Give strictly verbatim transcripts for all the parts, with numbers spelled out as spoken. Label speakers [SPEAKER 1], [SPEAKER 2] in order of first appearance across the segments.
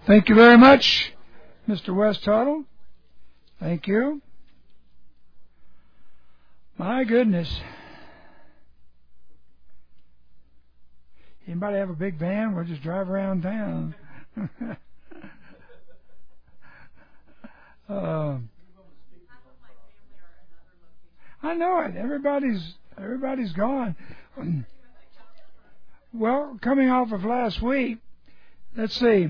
[SPEAKER 1] Thank you very much, Mister West Tuttle. Thank you. My goodness. Anybody have a big van? We'll just drive around town. uh, I know it. Everybody's everybody's gone. Well, coming off of last week, let's see.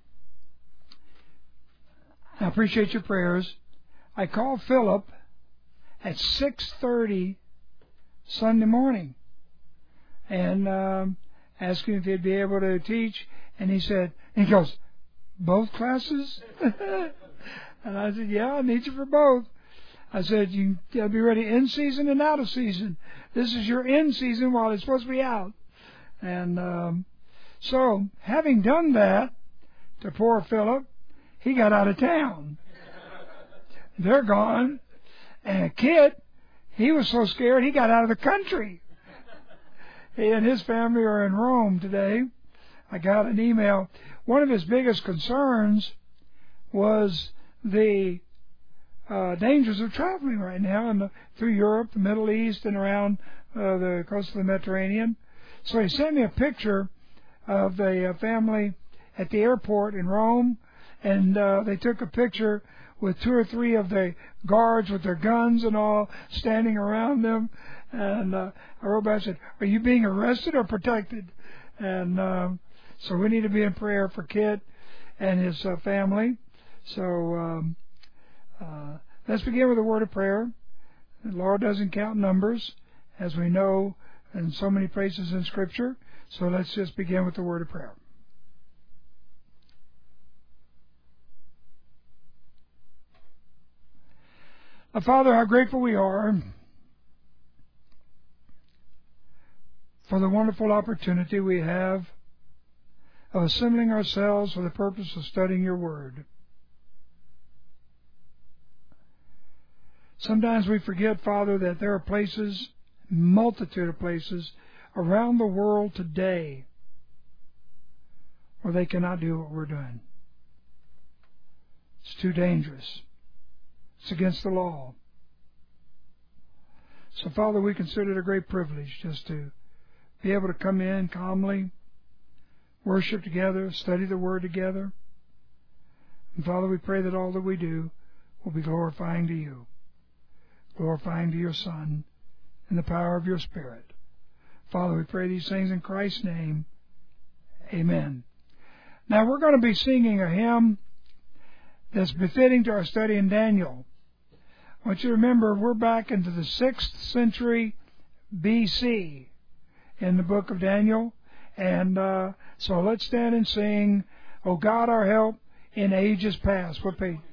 [SPEAKER 1] I appreciate your prayers. I called Philip at six thirty Sunday morning and um, asked him if he'd be able to teach. And he said, and he goes, both classes? And I said, yeah, I need you for both. I said, you got to be ready in season and out of season. This is your in season while it's supposed to be out. And um, so, having done that to poor Philip, he got out of town. They're gone. And Kit, he was so scared he got out of the country. He and his family are in Rome today. I got an email. One of his biggest concerns was the uh, dangers of traveling right now in the, through Europe, the Middle East, and around uh, the coast of the Mediterranean. So he sent me a picture of a, a family at the airport in Rome. And uh, they took a picture with two or three of the guards with their guns and all standing around them. And uh, I wrote back and said, are you being arrested or protected? And uh, so we need to be in prayer for Kit and his uh, family. So um, uh, let's begin with a word of prayer. The Lord doesn't count numbers, as we know in so many places in Scripture. So let's just begin with the word of prayer. Uh, Father, how grateful we are for the wonderful opportunity we have of assembling ourselves for the purpose of studying your word. Sometimes we forget, Father, that there are places, multitude of places, around the world today where they cannot do what we're doing. It's too dangerous. It's against the law. So, Father, we consider it a great privilege just to be able to come in calmly, worship together, study the Word together. And, Father, we pray that all that we do will be glorifying to you, glorifying to your Son, in the power of your Spirit. Father, we pray these things in Christ's name. Amen. Now, we're going to be singing a hymn that's befitting to our study in Daniel. I want you to remember we're back into the sixth century B C in the book of Daniel. And uh, so let's stand and sing, O God, our help in ages past. What page?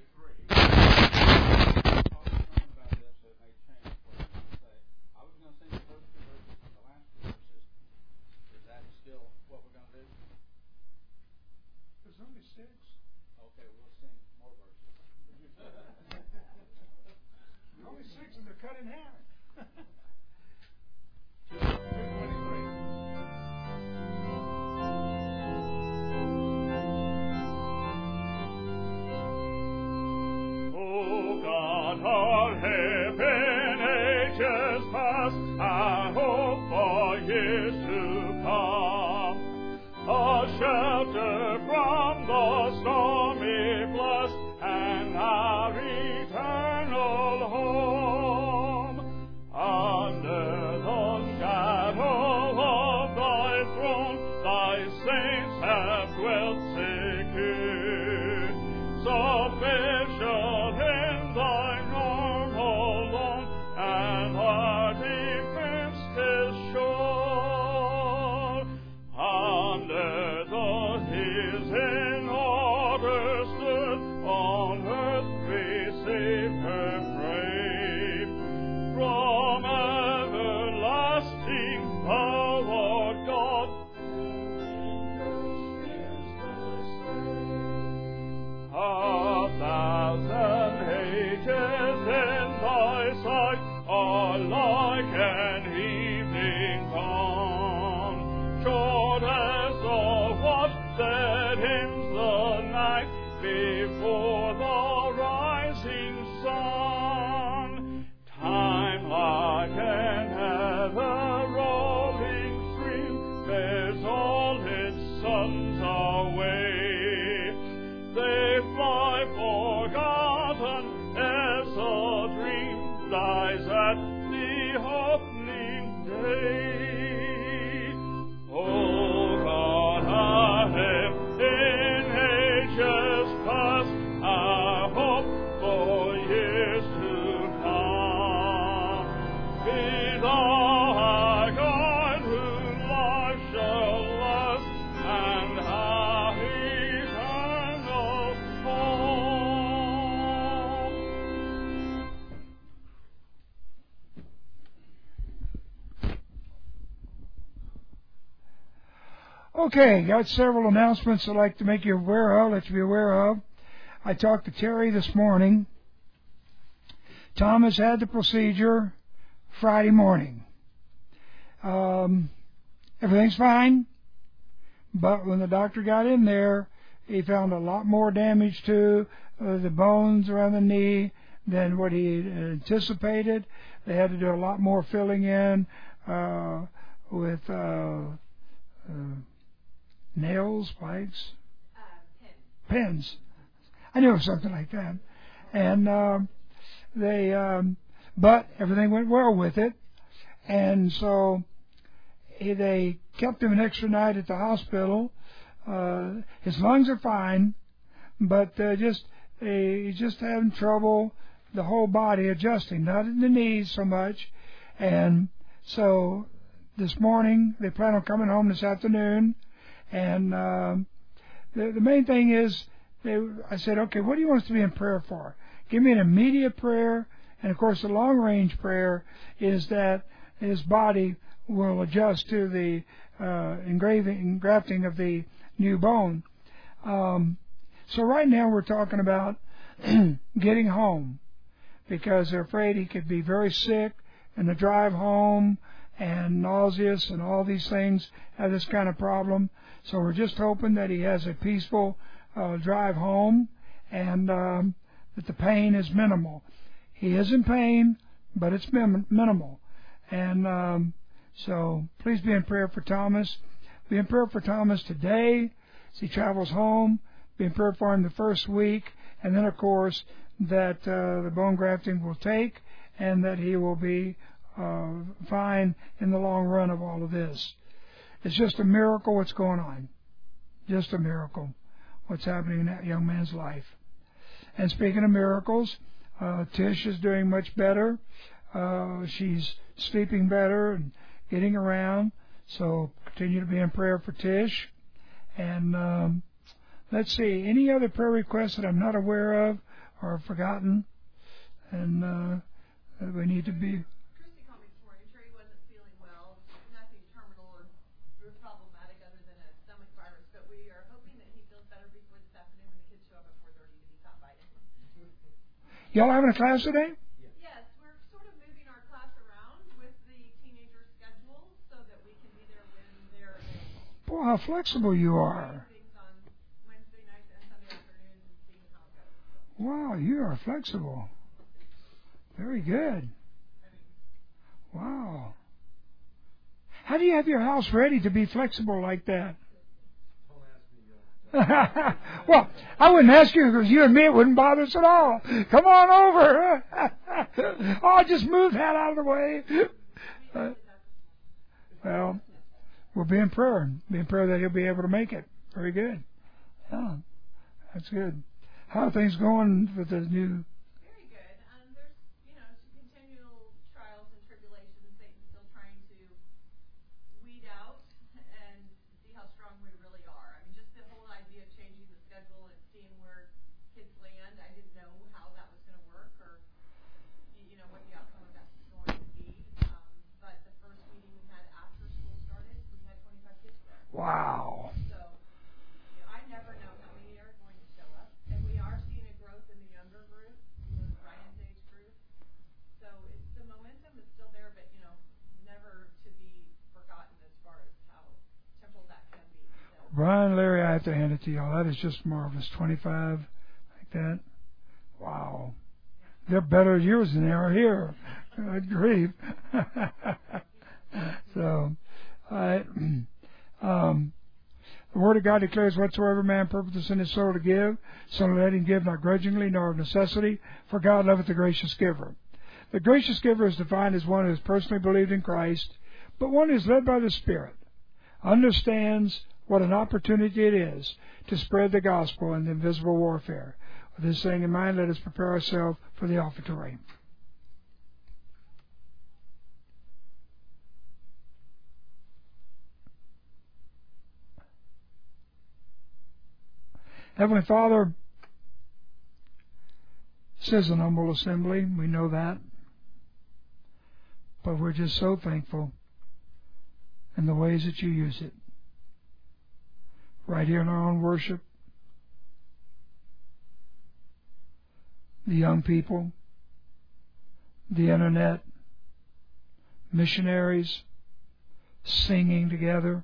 [SPEAKER 2] Short as the watch that hymns the night. at the opening day. Oh God, I have in ages past, I hope for years to come. Be thou God who marshal us and our eternal home.
[SPEAKER 1] Okay, got several announcements I'd like to make you aware of, let you be aware of. I talked to Terry this morning. Thomas had the procedure Friday morning. Um, everything's fine, but when the doctor got in there, he found a lot more damage to uh, the bones around the knee than what he anticipated. They had to do a lot more filling in uh, with uh, uh, nails, spikes,
[SPEAKER 3] Uh, pin.
[SPEAKER 1] pins. I knew it was something like that. And um, they, um, but everything went well with it. And so he, they kept him an extra night at the hospital. Uh, his lungs are fine, but uh, just uh, he's just having trouble the whole body adjusting, not in the knees so much. And so this morning they plan on coming home this afternoon. And um, the, the main thing is, they, I said, okay, what do you want us to be in prayer for? Give me an immediate prayer. And, of course, the long-range prayer is that his body will adjust to the uh, engraving, engrafting of the new bone. Um, so right now we're talking about getting home because they're afraid he could be very sick in the drive home and nauseous and all these things, have this kind of problem. So we're just hoping that he has a peaceful uh, drive home and um, that the pain is minimal. He is in pain, but it's min- minimal. And um, so please be in prayer for Thomas. Be in prayer for Thomas today as he travels home. Be in prayer for him the first week. And then, of course, that uh, the bone grafting will take and that he will be uh, fine in the long run of all of this. It's just a miracle what's going on. Just a miracle what's happening in that young man's life. And speaking of miracles, uh, Tish is doing much better. Uh, she's sleeping better and getting around. So continue to be in prayer for Tish. And um, let's see, any other prayer requests that I'm not aware of or have forgotten and uh, that we need to be...
[SPEAKER 3] Christy called me this morning. Sure he wasn't feeling well. Nothing terminal or problematic other than a stomach virus, but we are hoping that he feels better before this afternoon when the kids show up at four thirty to be caught by him.
[SPEAKER 1] Y'all having a class today?
[SPEAKER 3] Yes, we're sort of moving our class around with the teenager schedule so that we can be there when they're available.
[SPEAKER 1] Boy, how flexible you are.
[SPEAKER 3] Things on Wednesday nights and Sunday afternoons and seeing how it goes.
[SPEAKER 1] Wow, you are flexible. Very good. Wow. How do you have your house ready to be flexible like that? Well, I wouldn't ask you because you and me, it wouldn't bother us at all. Come on over. Oh, just move that out of the way. Uh, well, we'll be in prayer. Be in prayer that he'll be able to make it. Very good. Yeah, that's good. How are things going with the new...
[SPEAKER 3] Very good. Um, there's, you know, some continual trials and tribulations. Satan's still trying to weed out and see how strong we really are. I mean, just the whole idea of changing the schedule and seeing where kids land, I didn't know how that was going to work or, you know, what the outcome of that was going to be. Um, but the first meeting we had after school started, we had twenty-five kids there.
[SPEAKER 1] Wow.
[SPEAKER 3] So I never know how many are going to show up. And we are seeing a growth in the younger group, you know, Ryan's age group. So it's, the momentum is still there, but, you know, never to be forgotten as far as how temporal that can be. So.
[SPEAKER 1] Brian, Larry, I have to hand it to y'all. That is just marvelous. twenty-five like that. Wow. They're better at yours than they are here. Good grief. So, I, um, the Word of God declares, whatsoever man purposeth in his soul to give, so let him give not grudgingly nor of necessity, for God loveth the gracious giver. The gracious giver is defined as one who has personally believed in Christ, but one who is led by the Spirit, understands what an opportunity it is to spread the gospel in the invisible warfare. With this thing in mind, let us prepare ourselves for the offertory. Heavenly Father, this is an humble assembly, we know that, but we're just so thankful in the ways that you use it. Right here in our own worship, the young people, the internet, missionaries, singing together,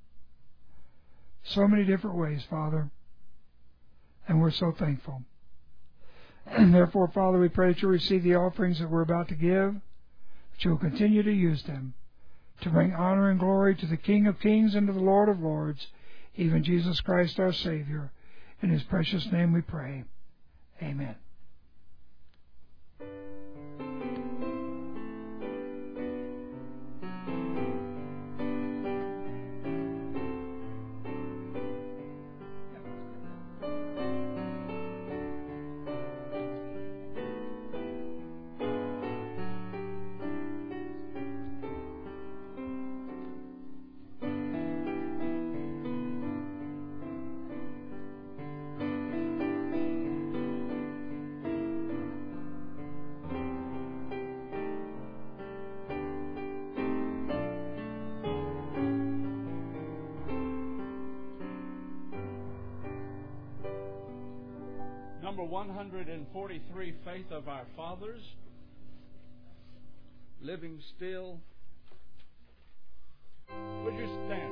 [SPEAKER 1] so many different ways, Father, and we're so thankful. And therefore, Father, we pray that you'll receive the offerings that we're about to give, that you'll continue to use them to bring honor and glory to the King of Kings and to the Lord of Lords, even Jesus Christ our Savior. In His precious name we pray. Amen.
[SPEAKER 4] Number one hundred forty-three, Faith of Our Fathers, Living Still. Would you stand?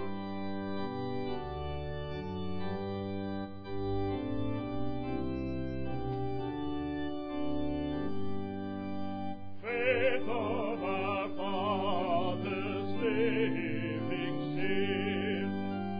[SPEAKER 2] Faith of our fathers, living still.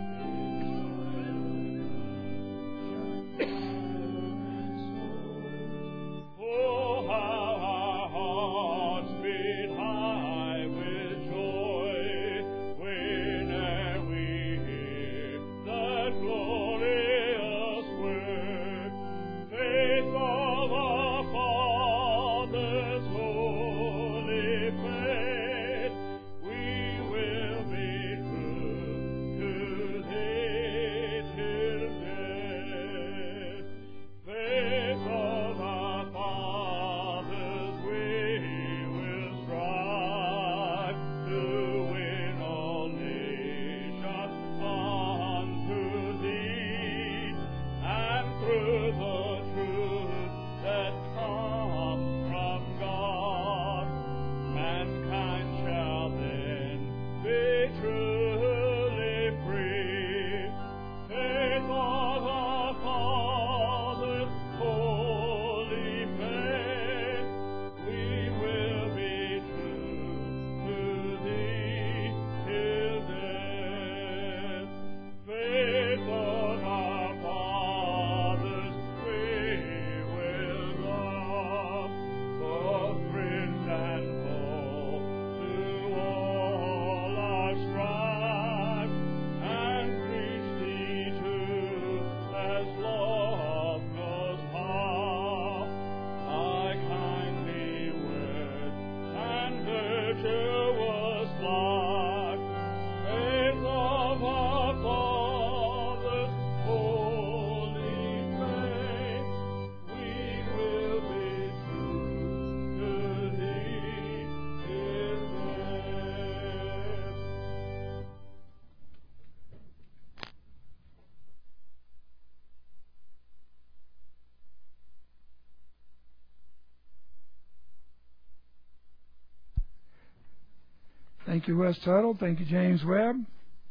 [SPEAKER 2] Oh, how our hearts beat high with joy whene'er we hear that glorious word. Faith of our fathers, holy faith, we will be true to thee till death. Faith of our fathers, we will strive to win all nations unto thee, and through the truth that comes from God, mankind shall then be truly free. Faith of our fathers, holy faith, we will be true to thee till death. Faith of our fathers, we will love, both friends and foe, to all our strive, and preach thee too, as love knows how. Thy kindly word and virtuous life, faith of our fathers, holy faith, we will be true to thee till death.
[SPEAKER 1] Thank you, Wes Tuttle. Thank you, James Webb.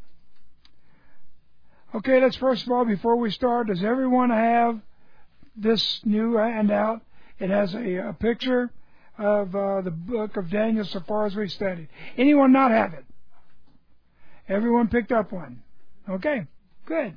[SPEAKER 1] Okay, let's first of all, before we start, does everyone have this new handout? It has a, a picture of uh, the book of Daniel so far as we studied. Anyone not have it? Everyone picked up one. Okay, good.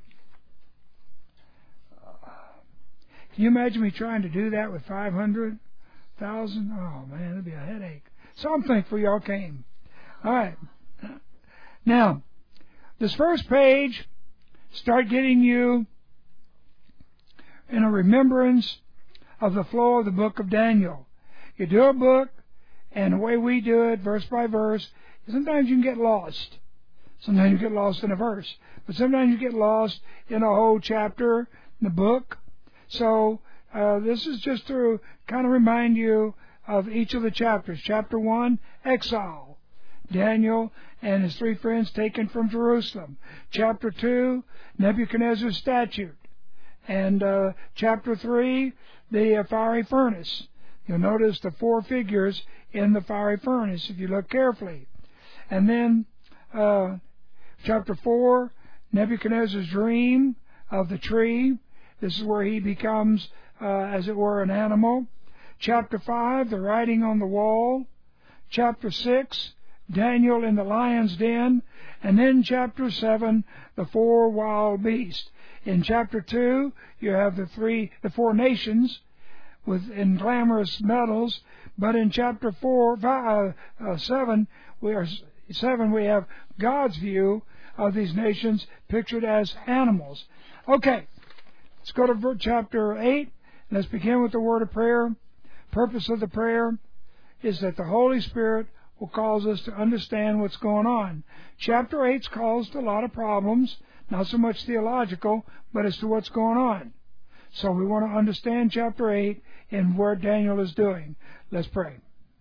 [SPEAKER 1] Can you imagine me trying to do that with five hundred thousand. Oh, man, it'd be a headache. So I'm thankful y'all came. All right. Now, this first page, start getting you in a remembrance of the flow of the book of Daniel. You do a book, and the way we do it, verse by verse, sometimes you can get lost. Sometimes you get lost in a verse. But sometimes you get lost in a whole chapter in the book. So uh, this is just to kind of remind you of each of the chapters. Chapter one, exile. Daniel and his three friends taken from Jerusalem. Chapter two, Nebuchadnezzar's statute. And uh, chapter three, the uh, fiery furnace. You'll notice the four figures in the fiery furnace if you look carefully. And then uh, chapter four, Nebuchadnezzar's dream of the tree. This is where he becomes, uh, as it were, an animal. Chapter five, the writing on the wall. Chapter six, Daniel in the lion's den. And then chapter seven, the four wild beasts. In chapter two, you have the three, the four nations with in glamorous medals. But in chapter four, five, uh, seven, we are seven, we have God's view of these nations pictured as animals. Okay, let's go to chapter eight. Let's begin with the word of prayer. Purpose of the prayer is that the Holy Spirit will cause us to understand what's going on. Chapter eight's caused a lot of problems, not so much theological, but as to what's going on. So we want to understand chapter eight and what Daniel is doing. Let's pray.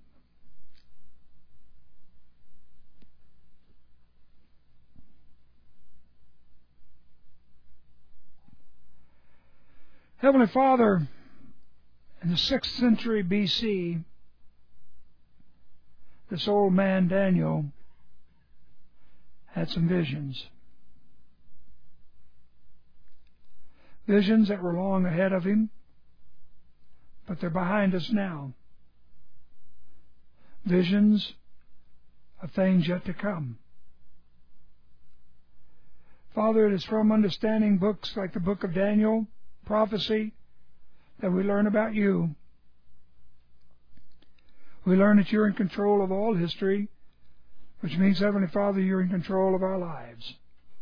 [SPEAKER 1] Heavenly Father, in the sixth century B C, this old man Daniel had some visions. Visions that were long ahead of him, but they're behind us now. Visions of things yet to come. Father, it is from understanding books like the book of Daniel, prophecy, that we learn about you. We learn that you're in control of all history, which means, Heavenly Father, you're in control of our lives.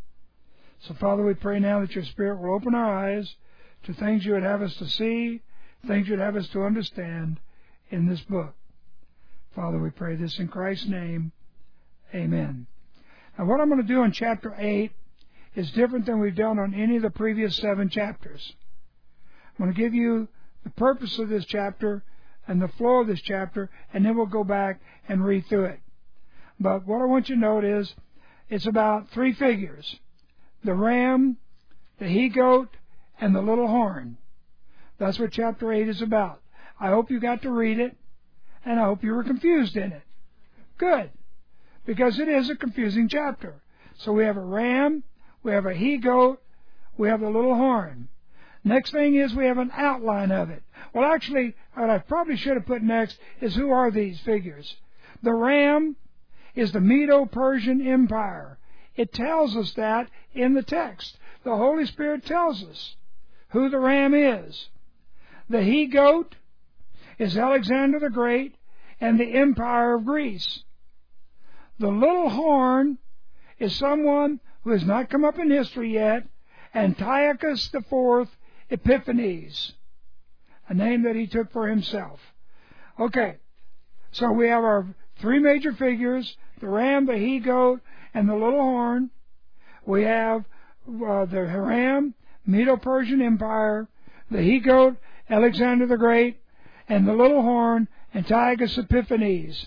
[SPEAKER 1] So, Father, we pray now that your Spirit will open our eyes to things you would have us to see, things you'd have us to understand in this book. Father, we pray this in Christ's name. Amen. Now, what I'm going to do in chapter eight is different than we've done on any of the previous seven chapters. I'm going to give you the purpose of this chapter and the flow of this chapter, and then we'll go back and read through it. But what I want you to note is it's about three figures: the ram, the he-goat, and the little horn. That's what chapter eight is about. I hope you got to read it, and I hope you were confused in it. Good, because it is a confusing chapter. So we have a ram, we have a he-goat, we have the little horn. Next thing is we have an outline of it. Well, actually, what I probably should have put next is who are these figures? The ram is the Medo-Persian Empire. It tells us that in the text. The Holy Spirit tells us who the ram is. The he-goat is Alexander the Great and the Empire of Greece. The little horn is someone who has not come up in history yet, Antiochus the Fourth Epiphanes, a name that he took for himself. Okay, so we have our three major figures: the ram, the he-goat, and the little horn. We have uh, the ram, Medo-Persian Empire, the he-goat, Alexander the Great, and the little horn, Antiochus Epiphanes.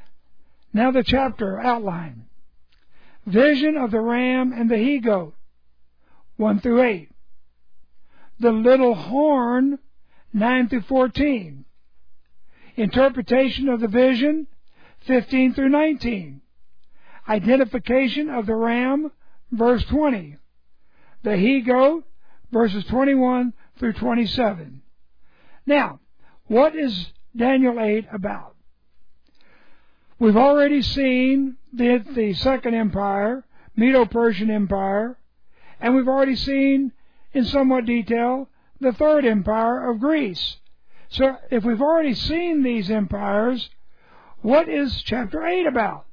[SPEAKER 1] Now the chapter outline. Vision of the ram and the he-goat, one through eight. The little horn, nine through fourteen. Interpretation of the vision, fifteen through nineteen. Identification of the ram, verse twenty. The he-goat, verses twenty-one through twenty-seven. Now, what is Daniel eight about? We've already seen the, the Second Empire, Medo-Persian Empire, and we've already seen in somewhat detail the Third Empire of Greece. So if we've already seen these empires, what is chapter eight about?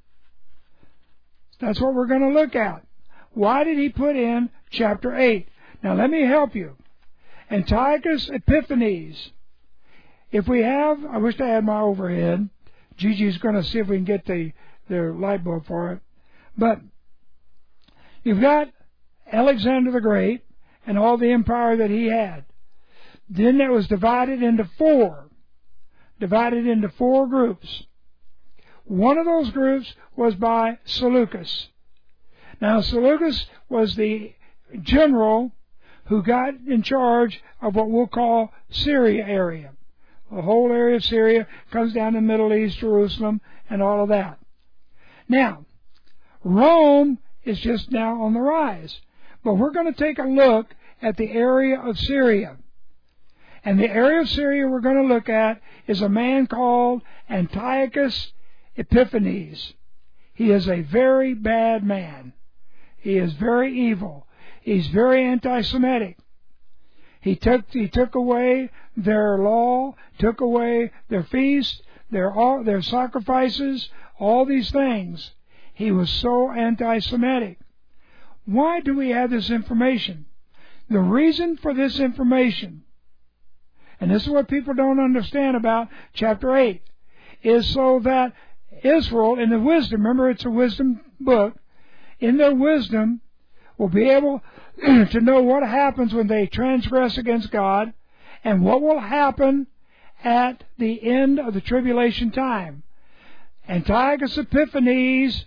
[SPEAKER 1] That's what we're going to look at. Why did he put in chapter eight? Now let me help you. Antiochus Epiphanes. If we have, I wish I had my overhead. Gigi's going to see if we can get the, the light bulb for it. But you've got Alexander the Great and all the empire that he had. Then it was divided into four. Divided into four groups. One of those groups was by Seleucus. Now Seleucus was the general who got in charge of what we'll call Syria area. The whole area of Syria comes down to the Middle East, Jerusalem, and all of that. Now, Rome is just now on the rise. But we're going to take a look at the area of Syria. And the area of Syria we're going to look at is a man called Antiochus Epiphanes. He is a very bad man. He is very evil. He's very anti-Semitic. He took he took away their law, took away their feasts, their all their sacrifices, all these things. He was so anti-Semitic. Why do we have this information? The reason for this information, and this is what people don't understand about chapter eight, is so that Israel, in the wisdom, remember it's a wisdom book, in their wisdom, will be able to know what happens when they transgress against God and what will happen at the end of the tribulation time. Antiochus Epiphanes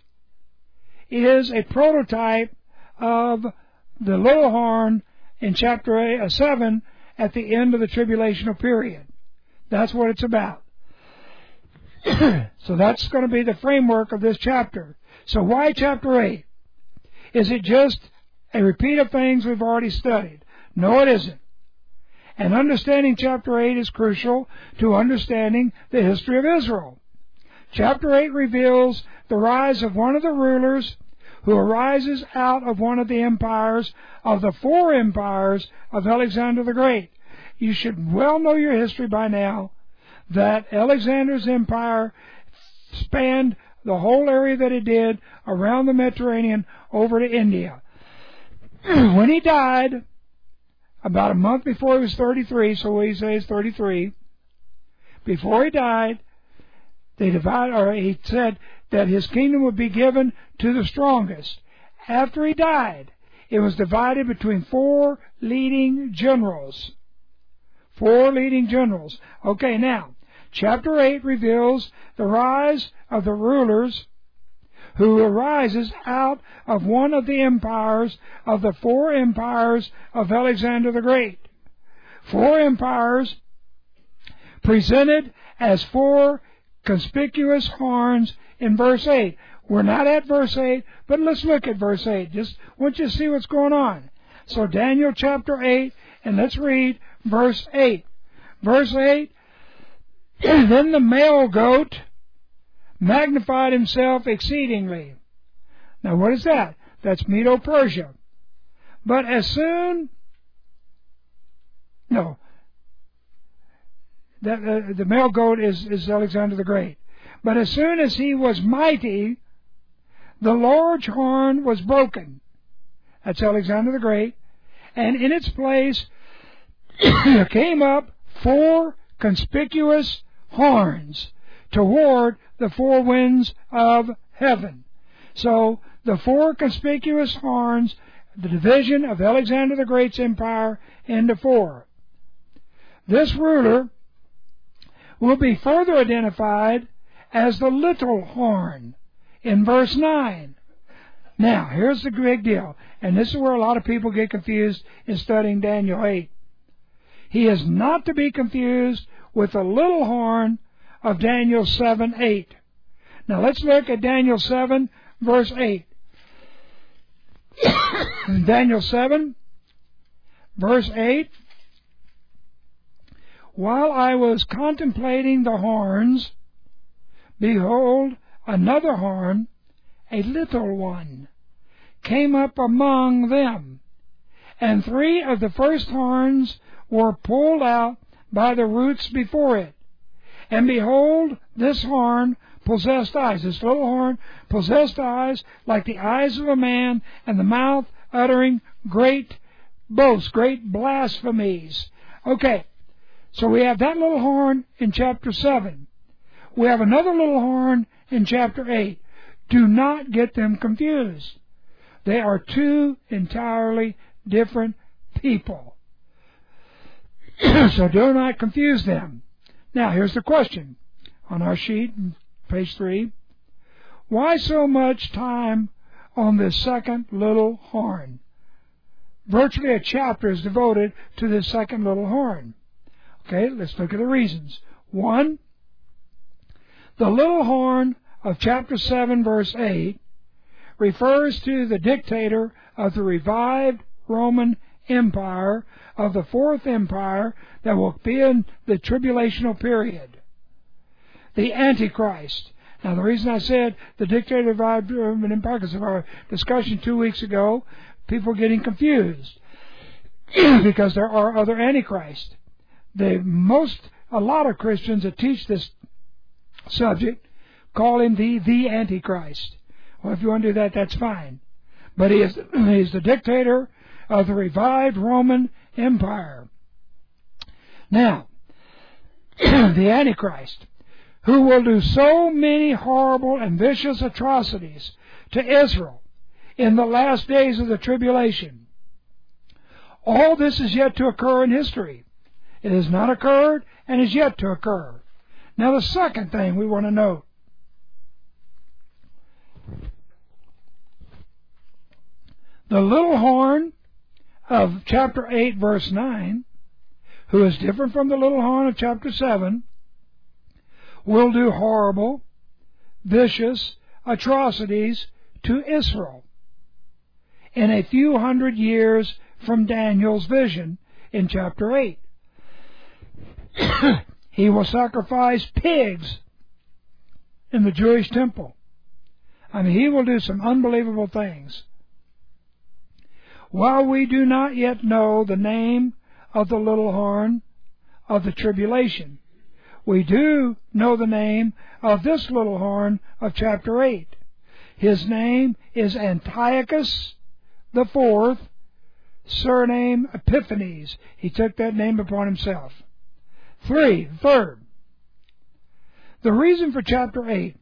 [SPEAKER 1] is a prototype of the little horn in chapter eight, uh, seven at the end of the tribulational period. That's what it's about. So that's going to be the framework of this chapter. So why chapter eight? Is it just a repeat of things we've already studied? No, it isn't. And understanding chapter eight is crucial to understanding the history of Israel. Chapter eight reveals the rise of one of the rulers who arises out of one of the empires of the four empires of Alexander the Great. You should well know your history by now that Alexander's empire spanned the whole area that it did around the Mediterranean over to India. When he died, about a month before he was thirty-three, so we say he's thirty-three, before he died, they divided, or he said that his kingdom would be given to the strongest. After he died, it was divided between four leading generals. Four leading generals. Okay, now, chapter eight reveals the rise of the rulers who arises out of one of the empires of the four empires of Alexander the Great. Four empires presented as four conspicuous horns in verse eight. We're not at verse eight, but let's look at verse eight. Just want you to see what's going on. So Daniel chapter eight, and let's read verse eight. Verse eight, then the male goat magnified himself exceedingly. Now what is that? That's Medo-Persia. But as soon, no, that, uh, the male goat is, is Alexander the Great. But as soon as he was mighty, the large horn was broken. That's Alexander the Great. And in its place came up four conspicuous horns toward the four winds of heaven. So the four conspicuous horns, the division of Alexander the Great's empire into four. This ruler will be further identified as the little horn in verse nine. Now, here's the big deal, and this is where a lot of people get confused in studying Daniel eight. He is not to be confused with the little horn of Daniel seven eight. Now let's look at Daniel seven, verse eight. Daniel seven, verse eight. While I was contemplating the horns, behold, another horn, a little one, came up among them, and three of the first horns were pulled out by the roots before it. And behold, this horn possessed eyes. This little horn possessed eyes like the eyes of a man, and the mouth uttering great boasts, great blasphemies. Okay, so we have that little horn in chapter seven. We have another little horn in chapter eight. Do not get them confused. They are two entirely different people. So do not confuse them. Now, here's the question on our sheet, page three. Why so much time on this second little horn? Virtually a chapter is devoted to this second little horn. Okay, let's look at the reasons. One, the little horn of chapter seven, verse eight, refers to the dictator of the revived Roman Empire, of the fourth empire that will be in the tribulational period. The Antichrist. Now, the reason I said the dictator of the revived Roman Empire, because of our discussion two weeks ago, people are getting confused because there are other Antichrists. The most, a lot of Christians that teach this subject call him the the Antichrist. Well, if you want to do that, that's fine. But he is, he is the dictator of the revived Roman Empire. Now, the Antichrist, who will do so many horrible and vicious atrocities to Israel in the last days of the tribulation. All this is yet to occur in history. It has not occurred and is yet to occur. Now, the second thing we want to note. The little horn of chapter eight, verse nine, who is different from the little horn of chapter seven, will do horrible, vicious atrocities to Israel in a few hundred years from Daniel's vision in chapter eight. He will sacrifice pigs in the Jewish temple. I mean, he will do some unbelievable things. While we do not yet know the name of the little horn of the tribulation, we do know the name of this little horn of chapter eight. His name is Antiochus the Fourth, surname Epiphanes. He took that name upon himself. Three, third, the reason for chapter eight.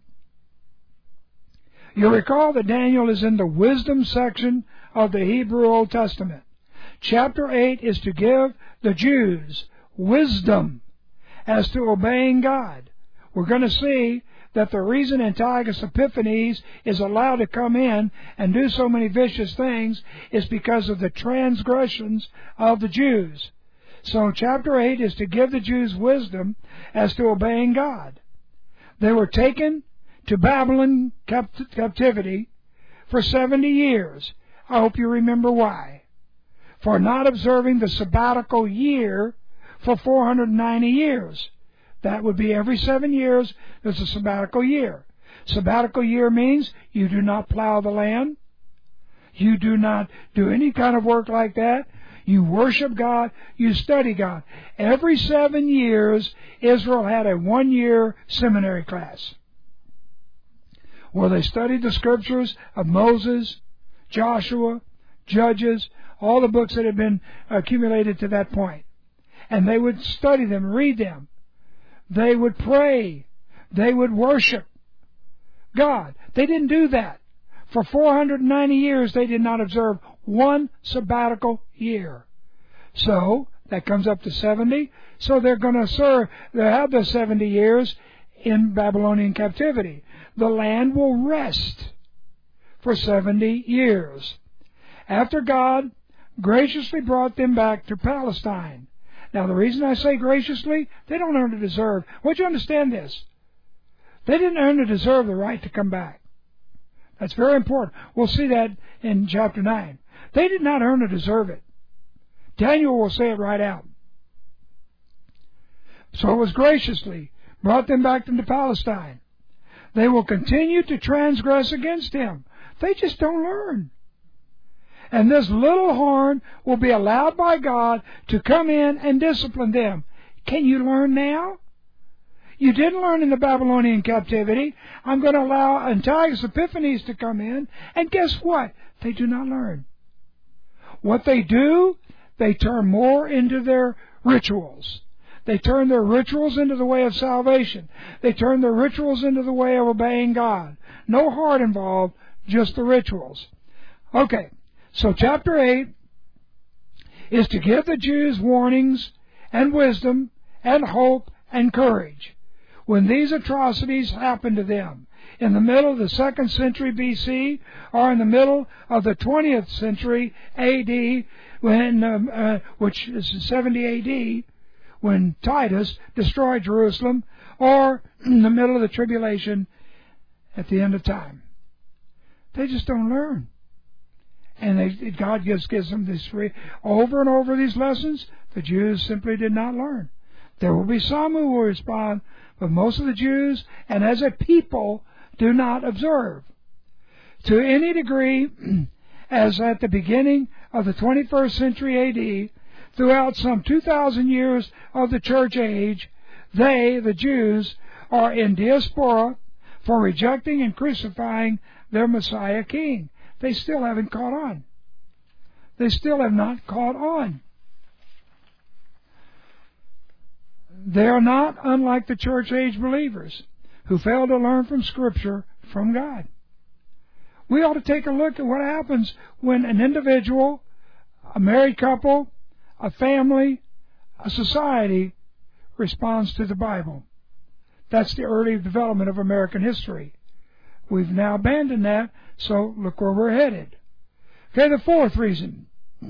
[SPEAKER 1] You'll recall that Daniel is in the wisdom section of the Hebrew Old Testament. Chapter eight is to give the Jews wisdom as to obeying God. We're going to see that the reason Antiochus Epiphanes is allowed to come in and do so many vicious things is because of the transgressions of the Jews. So chapter eight is to give the Jews wisdom as to obeying God. They were taken to Babylon capt- captivity for seventy years. I hope you remember why. For not observing the sabbatical year for four hundred ninety years. That would be every seven years there's a sabbatical year. Sabbatical year means you do not plow the land. You do not do any kind of work like that. You worship God. You study God. Every seven years, Israel had a one-year seminary class where they studied the scriptures of Moses, Joshua, Judges, all the books that had been accumulated to that point. And they would study them, read them. They would pray. They would worship God. They didn't do that. For four hundred ninety years, they did not observe one sabbatical year. So, that comes up to seventy. So they're going to serve, they have the seventy years in Babylonian captivity. The land will rest for seventy years. After God graciously brought them back to Palestine. Now, the reason I say graciously, they don't earn to deserve. I want you to understand this. They didn't earn to deserve the right to come back. That's very important. We'll see that in chapter nine. They did not earn to deserve it. Daniel will say it right out. So it was graciously brought them back into Palestine. They will continue to transgress against him. They just don't learn. And this little horn will be allowed by God to come in and discipline them. Can you learn now? You didn't learn in the Babylonian captivity. I'm going to allow Antiochus Epiphanes to come in, and guess what? They do not learn. What they do, they turn more into their rituals. They turn their rituals into the way of salvation. They turn their rituals into the way of obeying God. No heart involved, just the rituals. Okay, so chapter eight is to give the Jews warnings and wisdom and hope and courage when these atrocities happen to them in the middle of the second century B C or in the middle of the twentieth century A D, when um, uh, which is seventy A D, when Titus destroyed Jerusalem, or in the middle of the tribulation at the end of time. They just don't learn. And they, God gives, gives them this free, over and over these lessons. The Jews simply did not learn. There will be some who will respond, but most of the Jews, and as a people, do not observe. To any degree, as at the beginning of the twenty-first century A D, throughout some two thousand years of the church age, they, the Jews, are in diaspora for rejecting and crucifying their Messiah King. They still haven't caught on. They still have not caught on. They are not unlike the church age believers who fail to learn from Scripture from God. We ought to take a look at what happens when an individual, a married couple, a family, a society responds to the Bible. That's the early development of American history. We've now abandoned that, so look where we're headed. Okay, the fourth reason.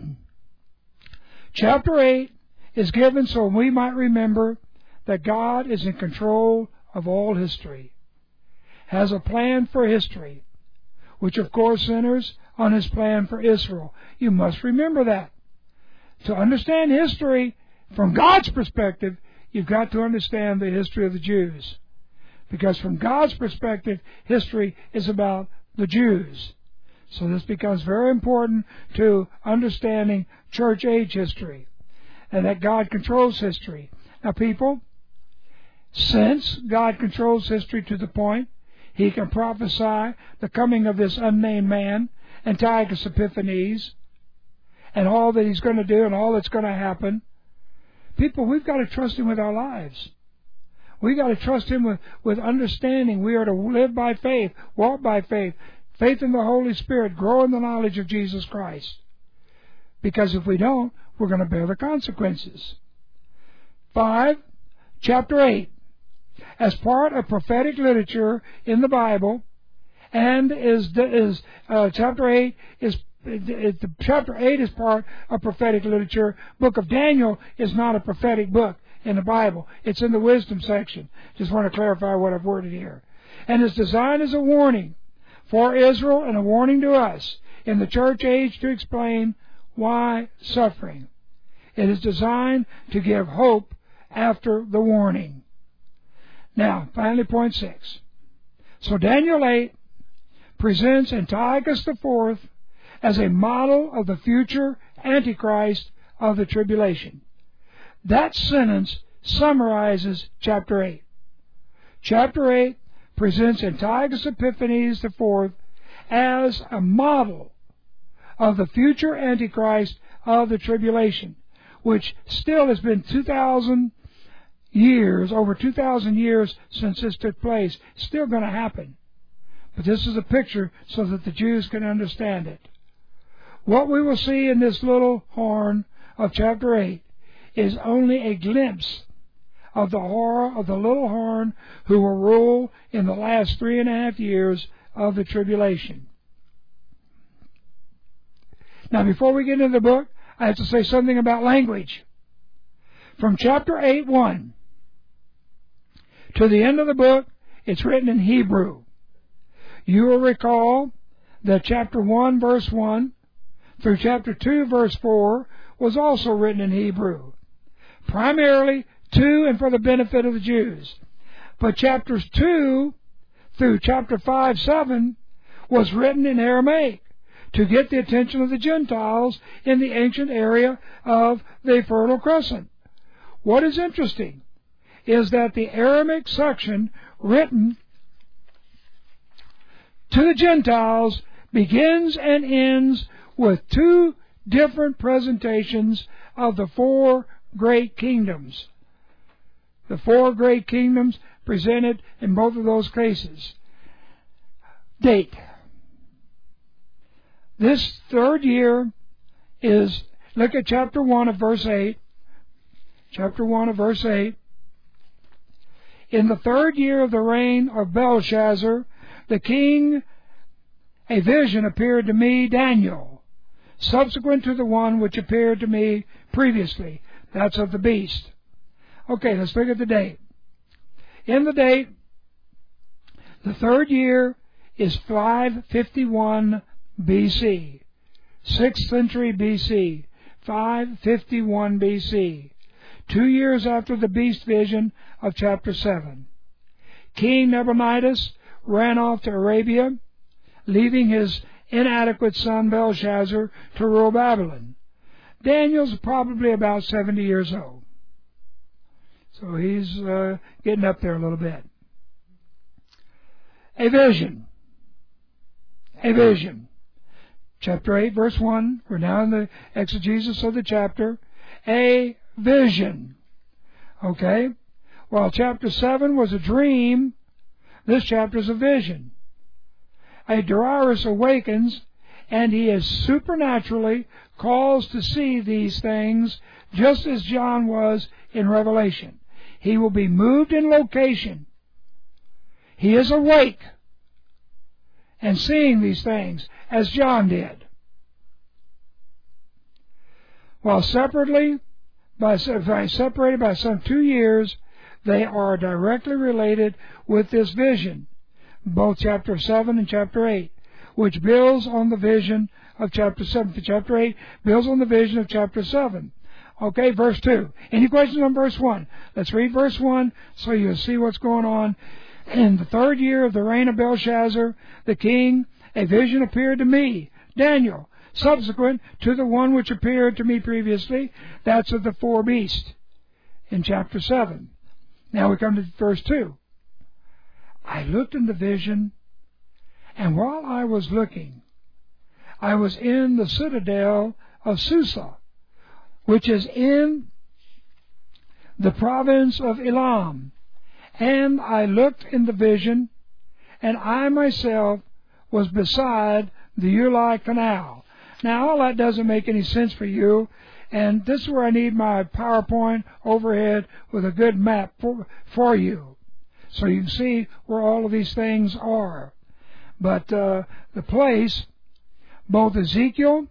[SPEAKER 1] Chapter eight is given so we might remember that God is in control of all history, has a plan for history, which of course centers on His plan for Israel. You must remember that. To understand history from God's perspective, you've got to understand the history of the Jews. Because from God's perspective, history is about the Jews. So this becomes very important to understanding church age history, and that God controls history. Now people, since God controls history to the point He can prophesy the coming of this unnamed man, Antiochus Epiphanes, and all that he's going to do and all that's going to happen, people, we've got to trust Him with our lives. We've got to trust Him with, with understanding. We are to live by faith, walk by faith, faith in the Holy Spirit, grow in the knowledge of Jesus Christ. Because if we don't, we're going to bear the consequences. Five, chapter eight. As part of prophetic literature in the Bible, and is is uh, chapter eight is it, the chapter eight is part of prophetic literature. Book of Daniel is not a prophetic book in the Bible. It's in the wisdom section. Just want to clarify what I've worded here. And it's designed as a warning for Israel and a warning to us in the church age to explain why suffering. It is designed to give hope after the warning. Now, finally, point six. So Daniel eight presents Antiochus the Fourth as a model of the future Antichrist of the tribulation. That sentence summarizes chapter eight. Chapter eight presents Antiochus Epiphanes the Fourth as a model of the future Antichrist of the tribulation, which still has been two thousand years, over two thousand years since this took place. Still going to happen. But this is a picture so that the Jews can understand it. What we will see in this little horn of chapter eight is only a glimpse of the horror of the little horn who will rule in the last three and a half years of the tribulation. Now, before we get into the book, I have to say something about language. From chapter eight one to the end of the book, it's written in Hebrew. You will recall that chapter one, verse one, through chapter two, verse four, was also written in Hebrew, primarily to and for the benefit of the Jews. But chapters two through chapter five, seven was written in Aramaic to get the attention of the Gentiles in the ancient area of the Fertile Crescent, What is interesting is that the Aramaic section written to the Gentiles begins and ends with two different presentations of the four great kingdoms. The four great kingdoms presented in both of those cases. Date. This third year is, look at chapter one of verse eight. Chapter one of verse eight. In the third year of the reign of Belshazzar, the king, a vision appeared to me, Daniel, subsequent to the one which appeared to me previously. That's of the beast. Okay, let's look at the date. In the date, the third year is five fifty-one B C, sixth century B C, five fifty-one B C, two years after the beast vision of chapter seven. King Nabonidus ran off to Arabia, leaving his inadequate son Belshazzar to rule Babylon. Daniel's probably about seventy years old. So he's uh, getting up there a little bit. A vision. A vision. Chapter eight, verse one. We're now in the exegesis of the chapter. A vision. Okay? While chapter seven was a dream, this chapter is a vision. A Darius awakens, and he is supernaturally caused to see these things just as John was in Revelation. He will be moved in location. He is awake and seeing these things as John did. While separately, by, by separated by some two years, they are directly related with this vision, both chapter seven and chapter eight, which builds on the vision of chapter seven. Chapter eight builds on the vision of chapter seven. Okay, verse two. Any questions on verse one? Let's read verse one so you'll see what's going on. In the third year of the reign of Belshazzar, the king, a vision appeared to me, Daniel, subsequent to the one which appeared to me previously. That's of the four beasts in chapter seven. Now we come to verse two. I looked in the vision, and while I was looking, I was in the citadel of Susa, which is in the province of Elam. And I looked in the vision, and I myself was beside the Ulai Canal. Now, all that doesn't make any sense for you, and this is where I need my PowerPoint overhead with a good map for, for you, so you can see where all of these things are. But uh, the place, both Ezekiel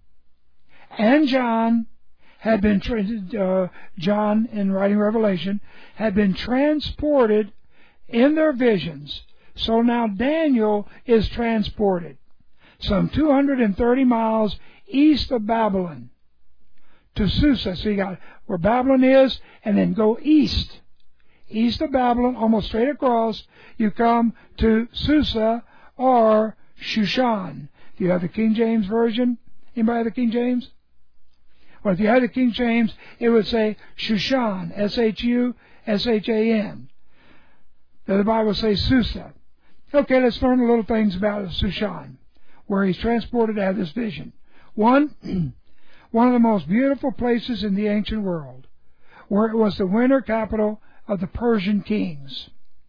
[SPEAKER 1] and John had been, tra- uh, John in writing Revelation, had been transported in their visions. So now Daniel is transported some two hundred thirty miles east of Babylon to Susa. So you got where Babylon is, and then go east. East of Babylon, almost straight across, you come to Susa or Shushan. Do you have the King James Version? Anybody have the King James? Well, if you had the King James, it would say Shushan, S H U S H A N. The Bible says Susa. Okay, let's learn a little things about Shushan, where he's transported to have this vision. One, one of the most beautiful places in the ancient world, where it was the winter capital of the Persian kings.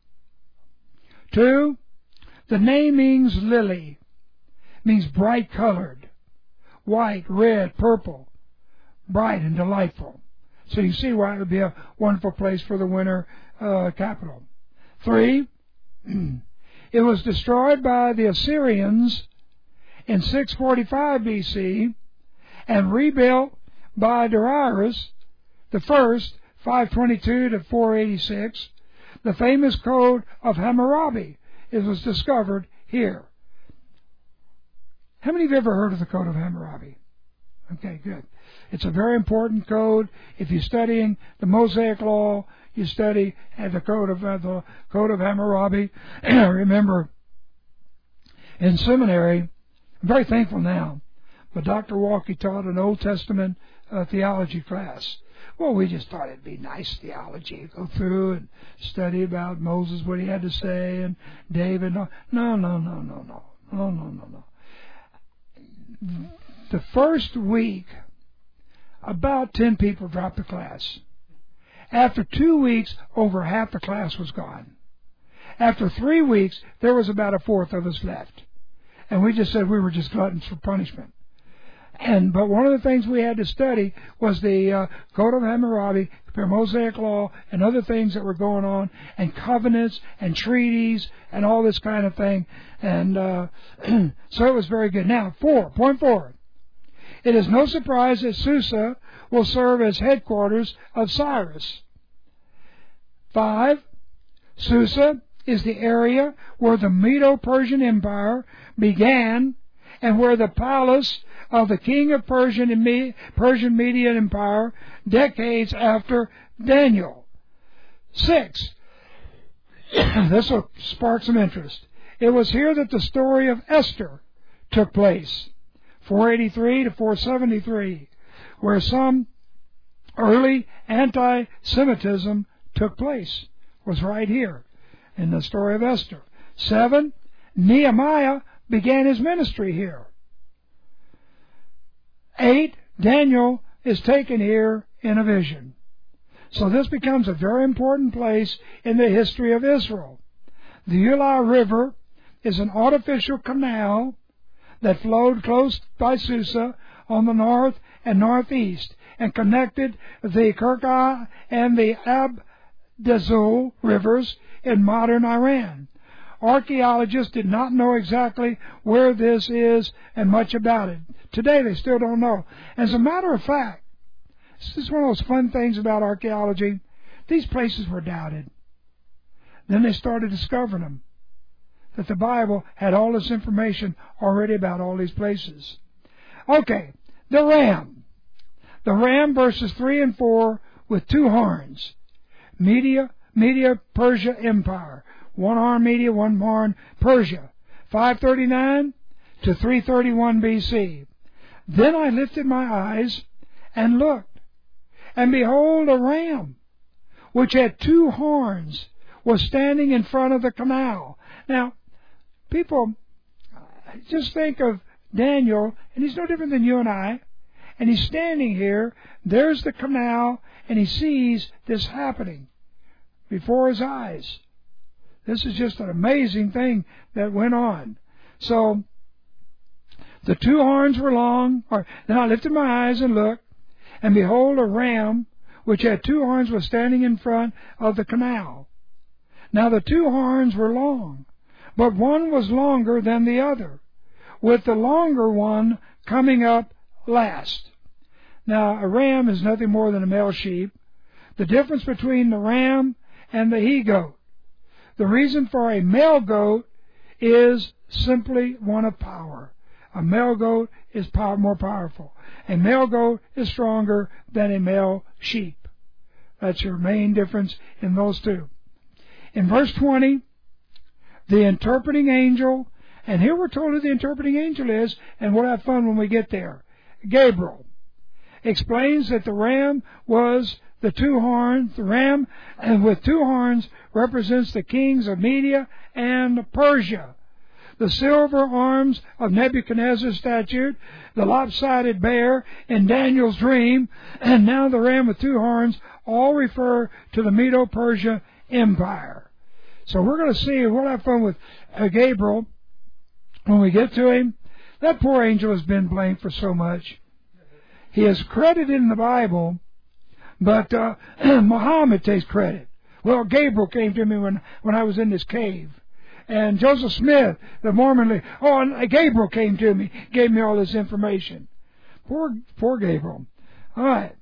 [SPEAKER 1] Two, the name means lily, means bright colored, white, red, purple, bright and delightful. So you see why it would be a wonderful place for the winter uh, capital. Three, it was destroyed by the Assyrians in six forty-five B C and rebuilt by Darius the first, five twenty-two to four eighty-six. The famous Code of Hammurabi, it was discovered here. How many of you have ever heard of the Code of Hammurabi? Okay, good. It's a very important code. If you're studying the Mosaic Law, you study the Code of uh, the Code of Hammurabi. Remember, in seminary, I'm very thankful now, but Doctor Walkie taught an Old Testament uh, theology class. Well, we just thought it'd be nice theology. Go through and study about Moses, what he had to say, and David. No, no, no, no, no, no, no, no, no, no. The first week, about ten people dropped the class. After two weeks, over half the class was gone. After three weeks, there was about a fourth of us left. And we just said we were just gluttons for punishment. And but one of the things we had to study was the uh, Code of Hammurabi, the Mosaic Law, and other things that were going on, and covenants and treaties and all this kind of thing. And uh, so it was very good. Now, four, point four. It is no surprise that Susa will serve as headquarters of Cyrus. Five, Susa is the area where the Medo-Persian Empire began and where the palace of the king of Persian and Me- Persian Median Empire decades after Daniel. Six, this will spark some interest. It was here that the story of Esther took place, four eighty-three to four seventy-three, where some early anti-Semitism took place, was right here in the story of Esther. Seven, Nehemiah began his ministry here. Eight, Daniel is taken here in a vision. So this becomes a very important place in the history of Israel. The Ula River is an artificial canal that flowed close by Susa on the north and northeast and connected the Kirkah and the Abdazul rivers in modern Iran. Archaeologists did not know exactly where this is and much about it. Today they still don't know. As a matter of fact, this is one of those fun things about archaeology. These places were doubted. Then they started discovering them. That the Bible had all this information already about all these places. Okay, the ram. The ram, verses three and four, with two horns. Media, Media, Persia Empire. One horn Media, one horn Persia. five thirty-nine to three thirty-one B C. Then I lifted my eyes and looked, and behold, a ram, which had two horns, was standing in front of the canal. Now, people, just think of Daniel, and he's no different than you and I, and he's standing here, there's the canal, and he sees this happening before his eyes. This is just an amazing thing that went on. So, the two horns were long, or then I lifted my eyes and looked, and behold, a ram, which had two horns, was standing in front of the canal. Now the two horns were long, but one was longer than the other, with the longer one coming up last. Now, a ram is nothing more than a male sheep. The difference between the ram and the he-goat. The reason for a male goat is simply one of power. A male goat is power, more powerful. A male goat is stronger than a male sheep. That's your main difference in those two. In verse twenty, the interpreting angel, and here we're told who the interpreting angel is, and we'll have fun when we get there. Gabriel explains that the ram was the two horns. The ram and with two horns represents the kings of Media and Persia. The silver arms of Nebuchadnezzar's statue, the lopsided bear in Daniel's dream, and now the ram with two horns all refer to the Medo-Persia Empire. So we're going to see, we'll have fun with uh, Gabriel when we get to him. That poor angel has been blamed for so much. He is credited in the Bible, but uh, Muhammad takes credit. Well, Gabriel came to me when, when I was in this cave. And Joseph Smith, the Mormon leader, oh, and Gabriel came to me, gave me all this information. Poor, poor Gabriel. All right.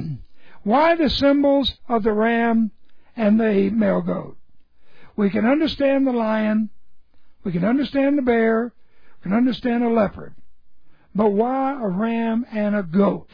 [SPEAKER 1] Why the symbols of the ram and the male goat? We can understand the lion, we can understand the bear, we can understand a leopard. But why a ram and a goat?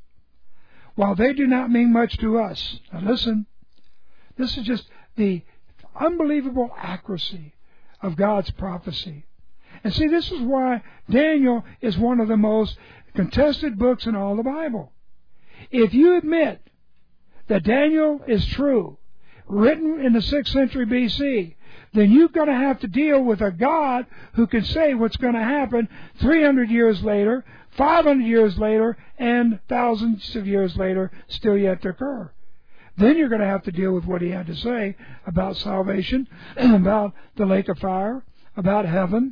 [SPEAKER 1] While they do not mean much to us. Now listen, this is just the unbelievable accuracy of God's prophecy. And see, this is why Daniel is one of the most contested books in all the Bible. If you admit that Daniel is true, written in the sixth century B C, then you're going to have to deal with a God who can say what's going to happen three hundred years later, five hundred years later, and thousands of years later, still yet to occur. Then you're going to have to deal with what he had to say about salvation, about the lake of fire, about heaven.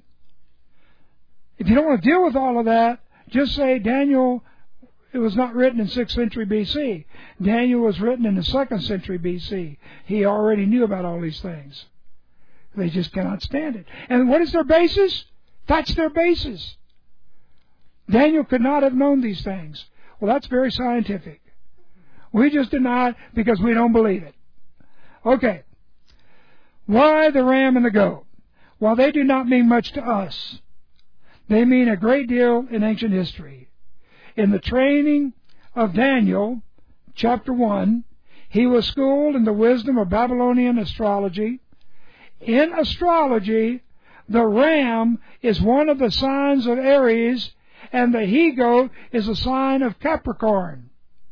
[SPEAKER 1] If you don't want to deal with all of that, just say Daniel, it was not written in sixth century B C. Daniel was written in the second century B C. He already knew about all these things. They just cannot stand it. And what is their basis? That's their basis. Daniel could not have known these things. Well, that's very scientific. We just deny it because we don't believe it. Okay. Why the ram and the goat? While they do not mean much to us, they mean a great deal in ancient history. In the training of Daniel, chapter one, he was schooled in the wisdom of Babylonian astrology. In astrology, the ram is one of the signs of Aries, and the he-goat is a sign of Capricorn.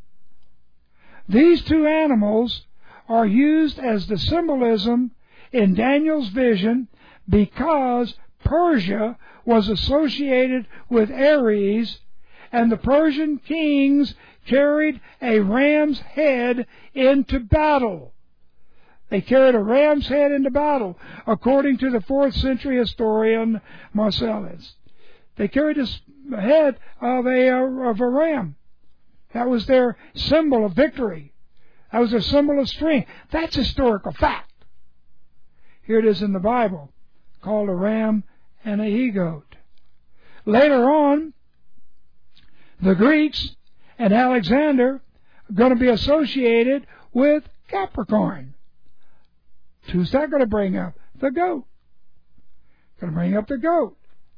[SPEAKER 1] These two animals are used as the symbolism in Daniel's vision because Persia was associated with Aries, and the Persian kings carried a ram's head into battle. They carried a ram's head into battle, according to the fourth century historian Marcellus. They carried the head of a, of a ram. That was their symbol of victory. That was their symbol of strength. That's historical fact. Here it is in the Bible, called a ram and a he-goat. Later on, the Greeks and Alexander are going to be associated with Capricorn. Who's that going to bring up? The goat. Going to bring up the goat.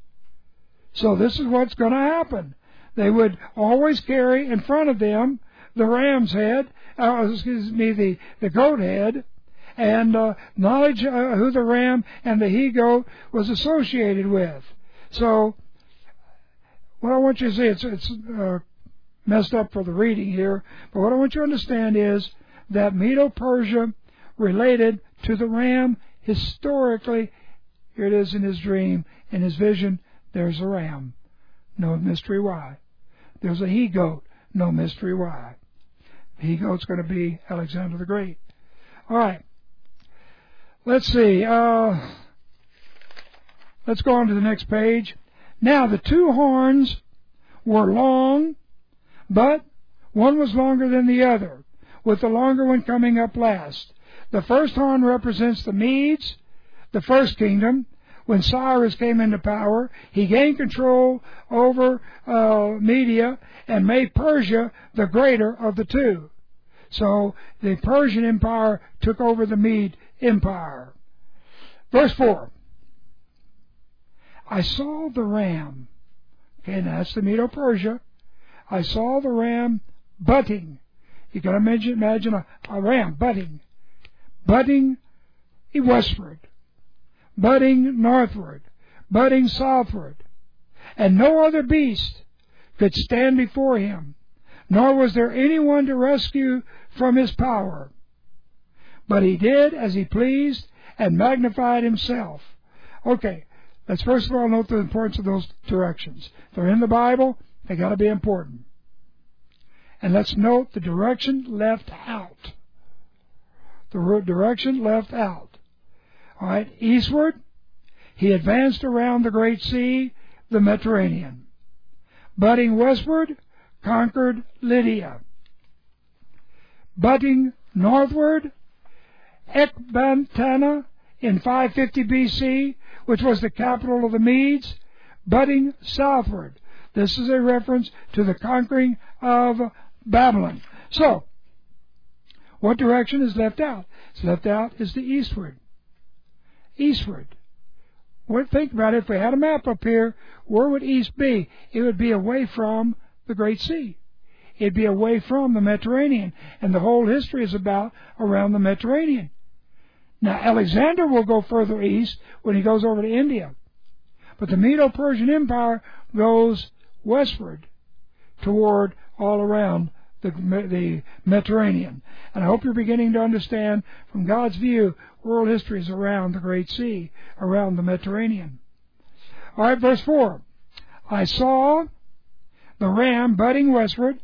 [SPEAKER 1] So this is what's going to happen. They would always carry in front of them the ram's head, uh, excuse me, the, the goat head, and uh, knowledge uh, who the ram and the he-goat was associated with. So what I want you to see, it's, it's uh, messed up for the reading here, but what I want you to understand is that Medo-Persia related to the ram historically. Here it is in his dream, in his vision, there's a ram. No mystery why. There's a he-goat. No mystery why. The he-goat's going to be Alexander the Great. All right. Let's see. Uh, let's go on to the next page. Now, the two horns were long, but one was longer than the other, with the longer one coming up last. The first horn represents the Medes, the first kingdom. When Cyrus came into power, he gained control over uh, Media and made Persia the greater of the two. So the Persian Empire took over the Mede Empire. Verse four. I saw the ram. Okay, now that's the Medo-Persia. I saw the ram butting. You can imagine, imagine a, a ram butting. Butting westward. Butting northward. Butting southward. And no other beast could stand before him, nor was there anyone to rescue from his power. But he did as he pleased and magnified himself. Okay, let's first of all note the importance of those directions. If they're in the Bible, they got to be important. And let's note the direction left out. The direction left out. All right, eastward, he advanced around the Great Sea, the Mediterranean. Butting westward, conquered Lydia. Butting northward, Ecbatana in five fifty B C, which was the capital of the Medes. Butting southward. This is a reference to the conquering of Babylon. So, what direction is left out? It's left out is the eastward. Eastward. Well, think about it. If we had a map up here, where would east be? It would be away from the Great Sea. It'd be away from the Mediterranean. And the whole history is about around the Mediterranean. Now, Alexander will go further east when he goes over to India. But the Medo-Persian Empire goes westward toward all around the, the Mediterranean. And I hope you're beginning to understand, from God's view, world history is around the Great Sea, around the Mediterranean. All right, verse four. I saw the ram budding westward,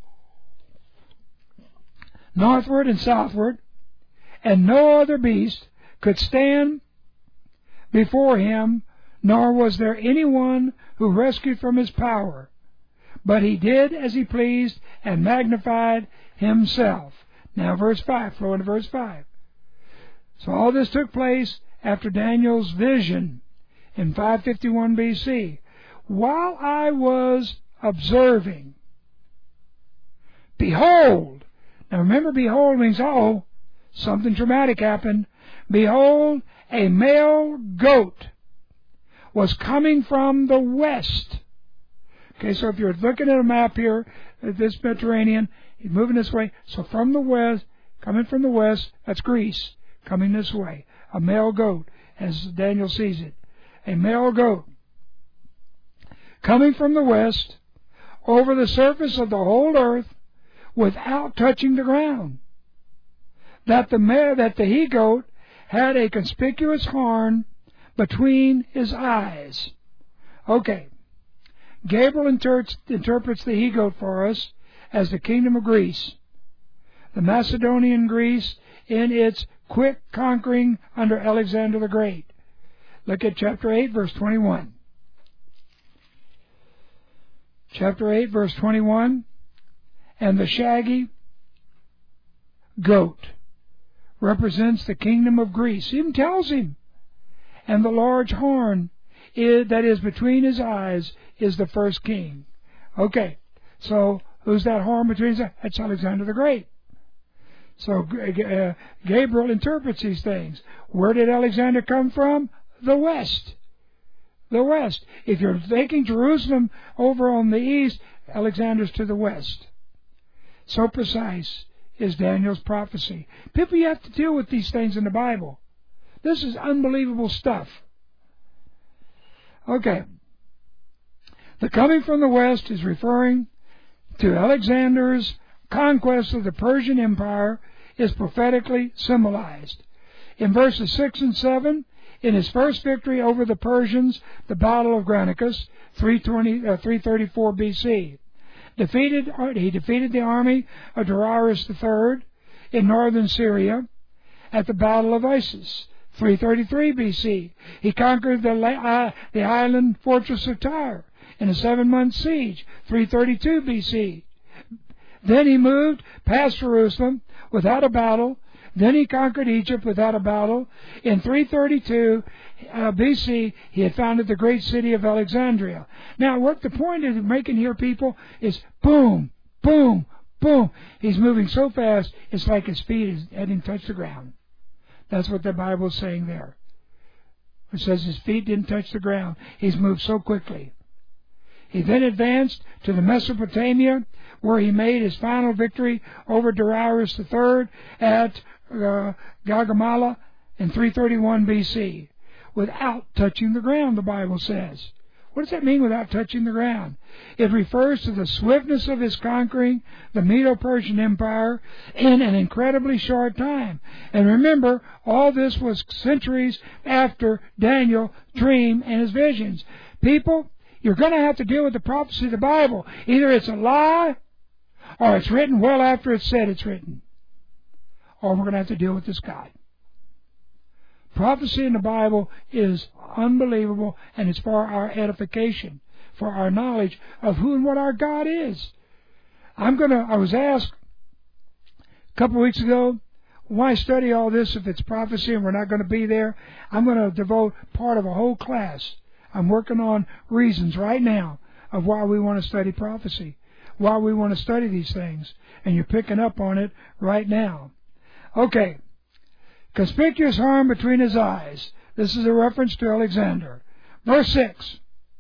[SPEAKER 1] northward and southward, and no other beast could stand before him, nor was there anyone who rescued from his power. But he did as he pleased and magnified himself. Now verse five, flow into verse five. So all this took place after Daniel's vision in five fifty-one B C. While I was observing, behold, now remember, behold means, oh, something dramatic happened. Behold, a male goat was coming from the west. Okay, so if you're looking at a map here, at this Mediterranean, he's moving this way. So from the west, coming from the west, that's Greece, coming this way. A male goat, as Daniel sees it. A male goat coming from the west over the surface of the whole earth without touching the ground. That the male, that the he-goat had a conspicuous horn between his eyes. Okay. Gabriel inter- interprets the he-goat for us as the kingdom of Greece, the Macedonian Greece in its quick conquering under Alexander the Great. Look at chapter eight, verse twenty-one. Chapter eight, verse twenty-one. And the shaggy goat represents the kingdom of Greece. He even tells him. And the large horn is, that is between his eyes is the first king. Okay, so who's that horn between his eyes? That's Alexander the Great. So uh, Gabriel interprets these things. Where did Alexander come from? The west. The west. If you're taking Jerusalem over on the east, Alexander's to the west. So precise is Daniel's prophecy. People, you have to deal with these things in the Bible. This is unbelievable stuff. Okay. The coming from the west is referring to Alexander's conquest of the Persian Empire, is prophetically symbolized. In verses six and seven, in his first victory over the Persians, the Battle of Granicus, three thirty-four B C, defeated, he defeated the army of Darius the third in northern Syria at the Battle of Issus, three thirty-three B C. He conquered the, uh, the island fortress of Tyre in a seven-month siege, three thirty-two B C. Then he moved past Jerusalem without a battle. Then he conquered Egypt without a battle. In three thirty-two uh, B C, he had founded the great city of Alexandria. Now, what the point is making here, people, is boom, boom, boom. He's moving so fast, it's like his feet hadn't touched the ground. That's what the Bible is saying there. It says his feet didn't touch the ground. He's moved so quickly. He then advanced to the Mesopotamia, where he made his final victory over Darius the third at uh, Gaugamela in three thirty-one B C, without touching the ground, the Bible says. What does that mean, without touching the ground? It refers to the swiftness of his conquering the Medo-Persian Empire in an incredibly short time. And remember, all this was centuries after Daniel's dream and his visions. People, you're going to have to deal with the prophecy of the Bible. Either it's a lie, or it's written well after it's said it's written. Or we're going to have to deal with this God. Prophecy in the Bible is unbelievable, and it's for our edification, for our knowledge of who and what our God is. I'm going to, I was asked a couple of weeks ago, why study all this if it's prophecy and we're not going to be there? I'm going to devote part of a whole class. I'm working on reasons right now of why we want to study prophecy, why we want to study these things, and you're picking up on it right now. Okay. Conspicuous horn between his eyes. This is a reference to Alexander. Verse six.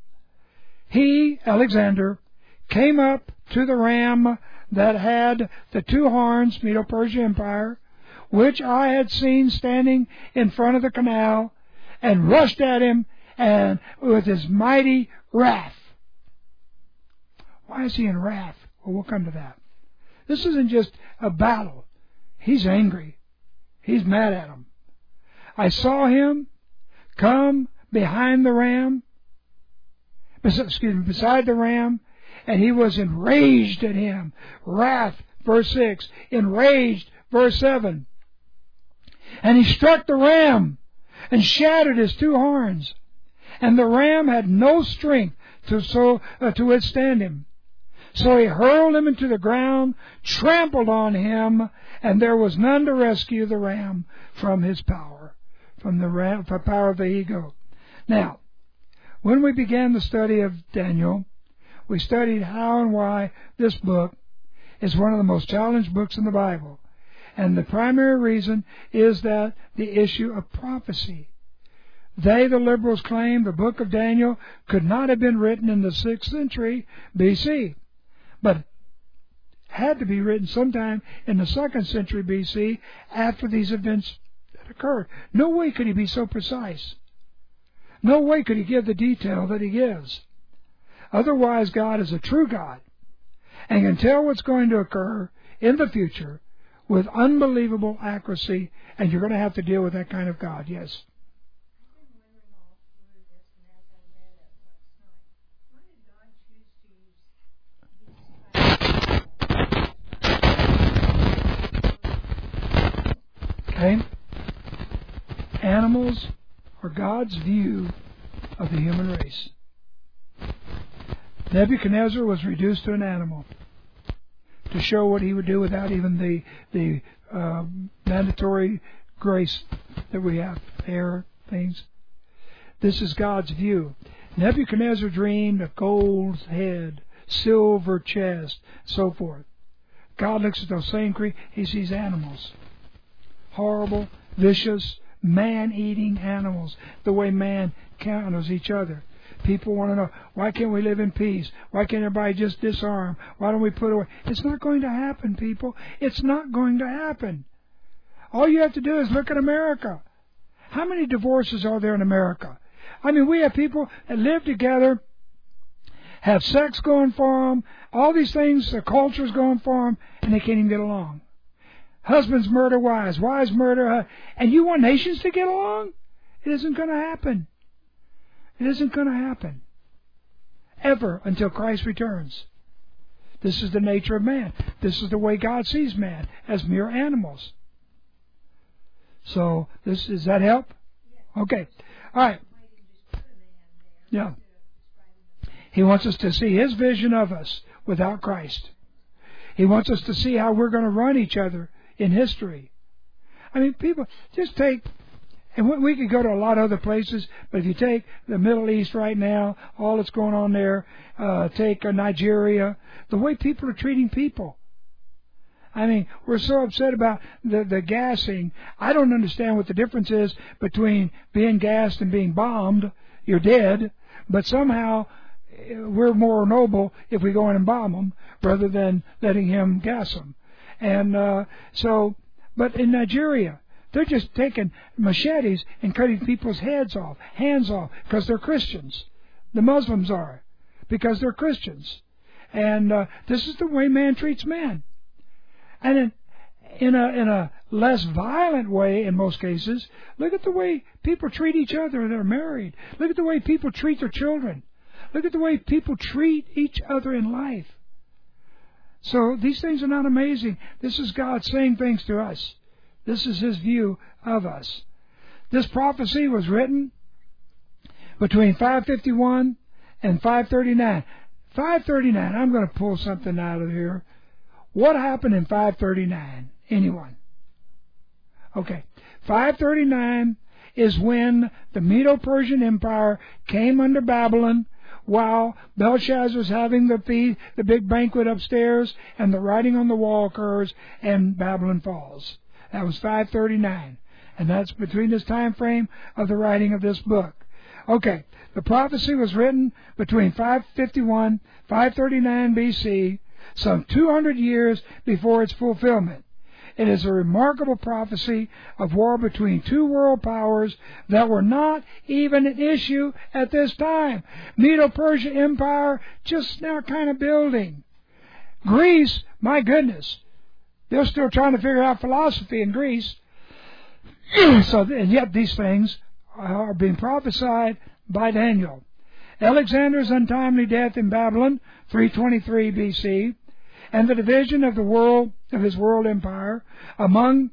[SPEAKER 1] He, Alexander, came up to the ram that had the two horns, Medo-Persian Empire, which I had seen standing in front of the canal, and rushed at him and with his mighty wrath. Why is he in wrath? Well, we'll come to that. This isn't just a battle. He's angry. He's mad at him. I saw him come behind the ram, excuse me, beside the ram, and he was enraged at him. Wrath, verse six. Enraged, verse seven. And he struck the ram and shattered his two horns. And the ram had no strength to so uh, to withstand him. So he hurled him into the ground, trampled on him, and there was none to rescue the ram from his power, from the ram, from the power of the he-goat. Now, when we began the study of Daniel, we studied how and why this book is one of the most challenged books in the Bible. And the primary reason is that the issue of prophecy. They, the liberals, claim the book of Daniel could not have been written in the sixth century B C, but had to be written sometime in the second century B C after these events that occurred. No way could he be so precise. No way could he give the detail that he gives. Otherwise, God is a true God and can tell what's going to occur in the future with unbelievable accuracy, and you're going to have to deal with that kind of God, yes. Okay? Animals are God's view of the human race. Nebuchadnezzar was reduced to an animal to show what he would do without even the the uh, mandatory grace that we have, air, things. This is God's view. Nebuchadnezzar dreamed a gold head, silver chest, so forth. God looks at those same creatures. He sees animals. Horrible, vicious, man-eating animals, the way man counters each other. People want to know, why can't we live in peace? Why can't everybody just disarm? Why don't we put away? It's not going to happen, people. It's not going to happen. All you have to do is look at America. How many divorces are there in America? I mean, we have people that live together, have sex going for them, all these things, the culture's going for them, and they can't even get along. Husbands murder wives, wives murder husbands, and you want nations to get along? It isn't going to happen. It isn't going to happen. Ever until Christ returns. This is the nature of man. This is the way God sees man, as mere animals. So, this does that help? Okay. All right. Yeah. He wants us to see His vision of us without Christ. He wants us to see how we're going to run each other in history. I mean, people, just take, and we could go to a lot of other places, but if you take the Middle East right now, all that's going on there, uh, take uh, Nigeria, the way people are treating people. I mean, we're so upset about the, the gassing. I don't understand what the difference is between being gassed and being bombed. You're dead, but somehow we're more noble if we go in and bomb them rather than letting him gas them. And uh, so, but in Nigeria, they're just taking machetes and cutting people's heads off, hands off, because they're Christians. The Muslims are, because they're Christians. And uh, this is the way man treats man. And in, in a in a less violent way, in most cases, look at the way people treat each other that are married. Look at the way people treat their children. Look at the way people treat each other in life. So these things are not amazing. This is God saying things to us. This is His view of us. This prophecy was written between five fifty-one and five thirty-nine. five thirty-nine, I'm going to pull something out of here. What happened in five thirty-nine? Anyone? Okay. five thirty-nine is when the Medo-Persian Empire came under Babylon, while Belshazzar was having the feast, the big banquet upstairs, and the writing on the wall occurs, and Babylon falls. That was five thirty-nine. And that's between this time frame of the writing of this book. Okay, the prophecy was written between five fifty-one, five thirty-nine B C, some two hundred years before its fulfillment. It is a remarkable prophecy of war between two world powers that were not even an issue at this time. Medo-Persian Empire just now kind of building. Greece, my goodness, they're still trying to figure out philosophy in Greece. So, and yet these things are being prophesied by Daniel. Alexander's untimely death in Babylon, three twenty-three B C, and the division of the world of his world empire among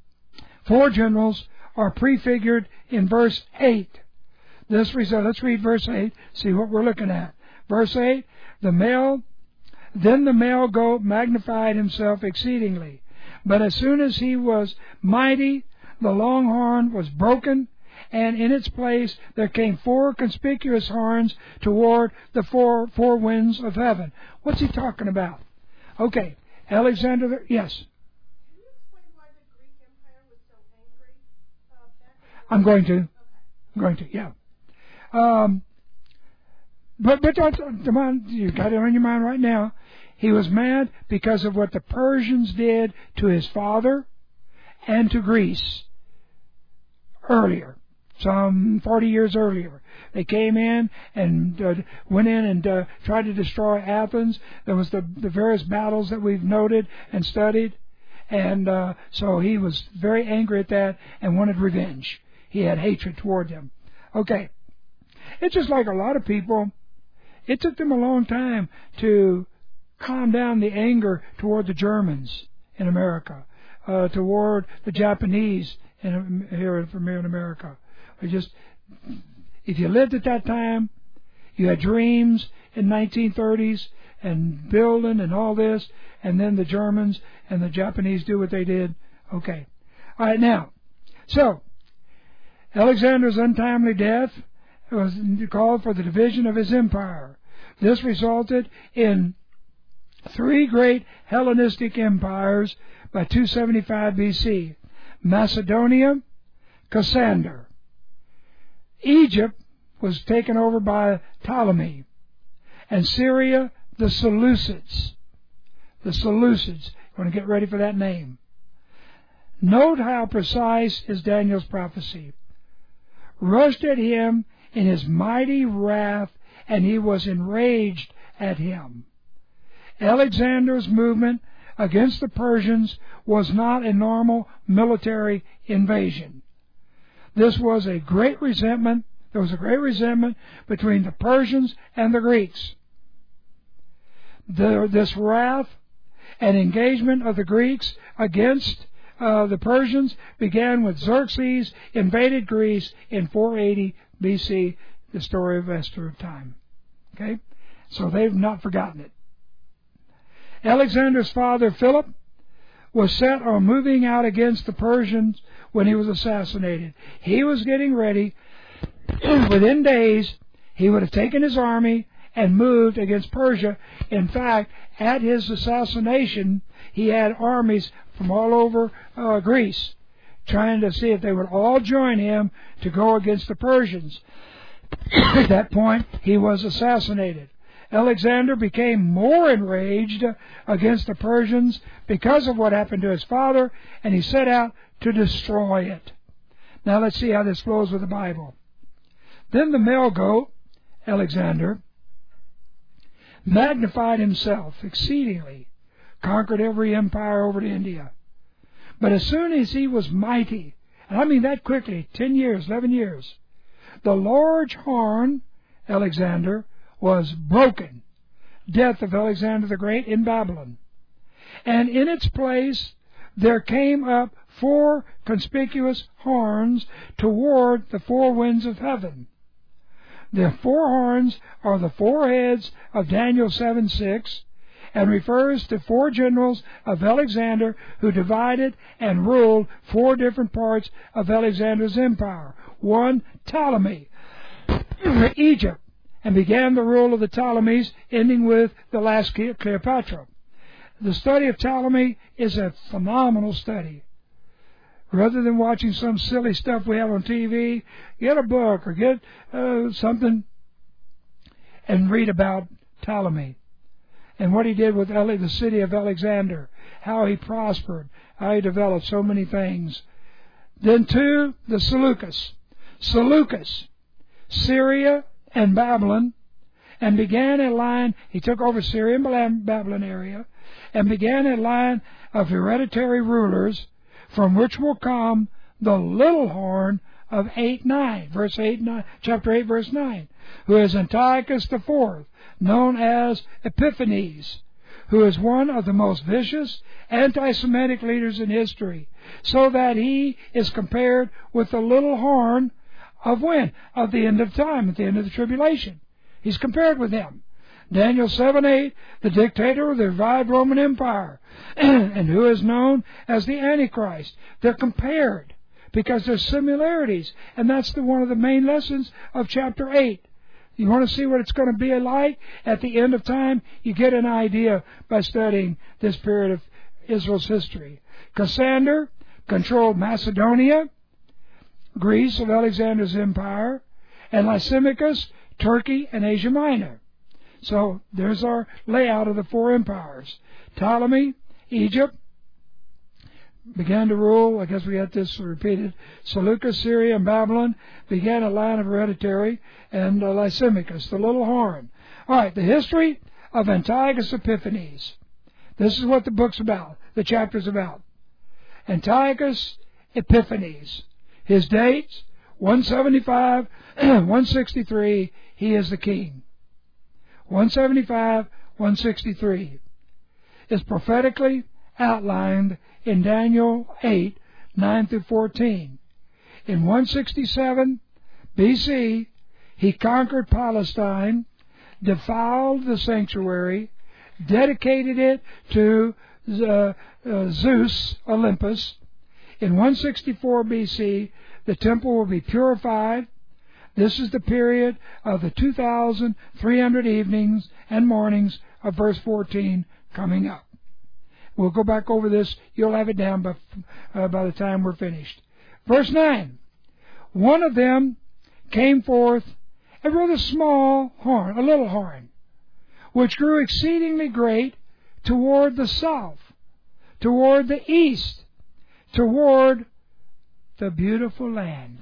[SPEAKER 1] four generals are prefigured in verse eight. This result, let's read verse eight, see what we're looking at. Verse eight, the male, then the male goat magnified himself exceedingly, but as soon as he was mighty, the long horn was broken, and in its place there came four conspicuous horns toward the four four winds of heaven. What's he talking about? Okay, Alexander, the, yes?
[SPEAKER 3] Can you explain why the Greek Empire was so angry uh, back in the
[SPEAKER 1] I'm going to.
[SPEAKER 3] Okay.
[SPEAKER 1] I'm going to, yeah. Um, but, but don't, come on, you got it on your mind right now. He was mad because of what the Persians did to his father and to Greece earlier, some forty years earlier. They came in and uh, went in and uh, tried to destroy Athens. There was the, the various battles that we've noted and studied. And uh, so he was very angry at that and wanted revenge. He had hatred toward them. Okay. It's just like a lot of people. It took them a long time to calm down the anger toward the Germans in America, uh, toward the Japanese in, here, from here in America. We just, if you lived at that time, you had dreams in nineteen thirties and building and all this, and then the Germans and the Japanese do what they did. Okay. All right, now, so, Alexander's untimely death was called for the division of his empire. This resulted in three great Hellenistic empires by two seventy-five B C. Macedonia, Cassander. Egypt was taken over by Ptolemy. And Syria, the Seleucids. The Seleucids. You want to get ready for that name. Note how precise is Daniel's prophecy. Rushed at him in his mighty wrath, and he was enraged at him. Alexander's movement against the Persians was not a normal military invasion. This was a great resentment. There was a great resentment between the Persians and the Greeks. The, this wrath and engagement of the Greeks against uh, the Persians began with Xerxes invaded Greece in four eighty B C, the story of Esther of time. Okay? So they've not forgotten it. Alexander's father, Philip, was set on moving out against the Persians when he was assassinated. He was getting ready. Within days, he would have taken his army and moved against Persia. In fact, at his assassination, he had armies from all over uh, Greece trying to see if they would all join him to go against the Persians. At that point, he was assassinated. Alexander became more enraged against the Persians because of what happened to his father, and he set out to destroy it. Now let's see how this flows with the Bible. Then the male goat, Alexander, magnified himself exceedingly, conquered every empire over to India. But as soon as he was mighty, and I mean that quickly, ten years, eleven years, the large horn, Alexander, was broken. Death of Alexander the Great in Babylon. And in its place there came up four conspicuous horns toward the four winds of heaven. The four horns are the four heads of Daniel seven six, and refers to four generals of Alexander who divided and ruled four different parts of Alexander's empire. One, Ptolemy, Egypt, and began the rule of the Ptolemies, ending with the last Cleopatra. The study of Ptolemy is a phenomenal study. Rather than watching some silly stuff we have on T V, get a book or get uh, something and read about Ptolemy and what he did with Ele- the city of Alexander, how he prospered, how he developed so many things. Then two, the Seleucus. Seleucus, Syria and Babylon, and began a line. He took over Syria and Babylon area, and began a line of hereditary rulers, from which will come the little horn of eight nine, verse eight nine, chapter eight, verse nine, who is Antiochus the fourth, known as Epiphanes, who is one of the most vicious anti-Semitic leaders in history, so that he is compared with the little horn of when? Of the end of time, at the end of the tribulation. He's compared with him. Daniel seven eight, the dictator of the revived Roman Empire, and who is known as the Antichrist. They're compared because there's similarities, and that's the, one of the main lessons of chapter eight. You want to see what it's going to be like at the end of time? You get an idea by studying this period of Israel's history. Cassander controlled Macedonia, Greece of Alexander's empire, and Lysimachus, Turkey, and Asia Minor. So there's our layout of the four empires. Ptolemy, Egypt, began to rule. I guess we got this repeated. Seleucus, Syria, and Babylon began a line of hereditary, and uh, Lysimachus, the little horn. All right, the history of Antiochus Epiphanes. This is what the book's about, the chapter's about. Antiochus Epiphanes. His dates, one seventy-five, one sixty-three, he is the king. one seventy-five, one sixty-three is prophetically outlined in Daniel eight, nine through fourteen. In one sixty-seven B C, he conquered Palestine, defiled the sanctuary, dedicated it to uh, uh, Zeus, Olympus. In one sixty-four B C, the temple will be purified. This is the period of the two thousand three hundred evenings and mornings of verse fourteen coming up. We'll go back over this. You'll have it down by, uh, by the time we're finished. Verse nine. One of them came forth a rather small horn, a little horn, which grew exceedingly great toward the south, toward the east, toward the beautiful land.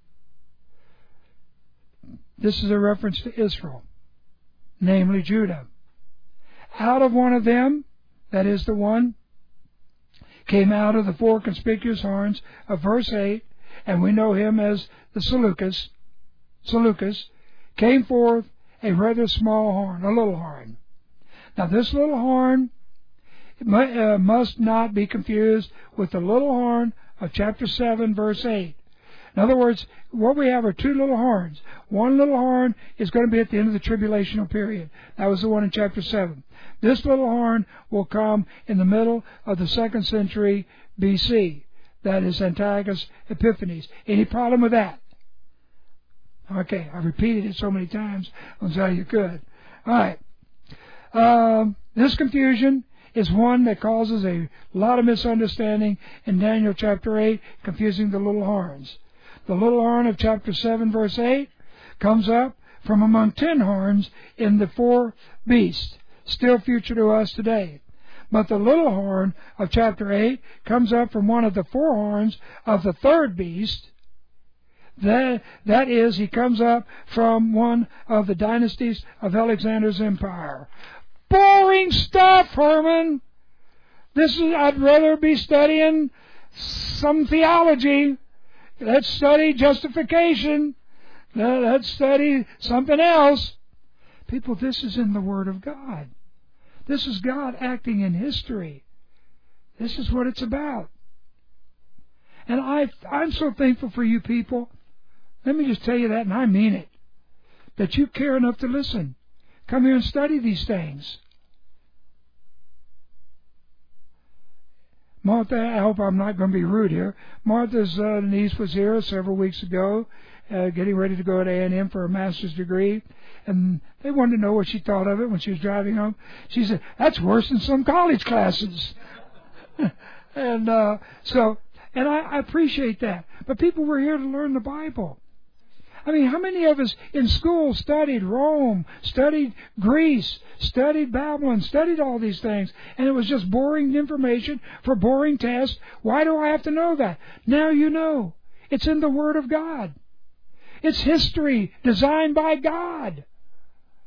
[SPEAKER 1] This is a reference to Israel, namely Judah. Out of one of them, that is the one, came out of the four conspicuous horns of verse eight, and we know him as the Seleucus, Seleucus, came forth a rather small horn, a little horn. Now this little horn uh, must not be confused with the little horn of chapter seven, verse eight. In other words, what we have are two little horns. One little horn is going to be at the end of the tribulational period. That was the one in chapter seven. This little horn will come in the middle of the second century B C. That is Antiochus Epiphanes. Any problem with that? Okay, I repeated it so many times, I'll tell you could. All right. Um, this confusion is one that causes a lot of misunderstanding in Daniel chapter eight, confusing the little horns. The little horn of chapter seven, verse eight, comes up from among ten horns in the four beasts, still future to us today. But the little horn of chapter eight comes up from one of the four horns of the third beast. That, that is, he comes up from one of the dynasties of Alexander's empire. Boring stuff, Herman! This is, I'd rather be studying some theology. Let's study justification. Let's study something else. People, this is in the Word of God. This is God acting in history. This is what it's about. And I, I'm so thankful for you people. Let me just tell you that, and I mean it, that you care enough to listen. Come here and study these things. Martha, I hope I'm not going to be rude here. Martha's uh, niece was here several weeks ago, uh, getting ready to go to A and M for a master's degree, and they wanted to know what she thought of it when she was driving home. She said, "That's worse than some college classes." and uh, so, and I, I appreciate that. But people were here to learn the Bible. I mean, how many of us in school studied Rome, studied Greece, studied Babylon, studied all these things, and it was just boring information for boring tests? Why do I have to know that? Now you know. It's in the Word of God. It's history designed by God.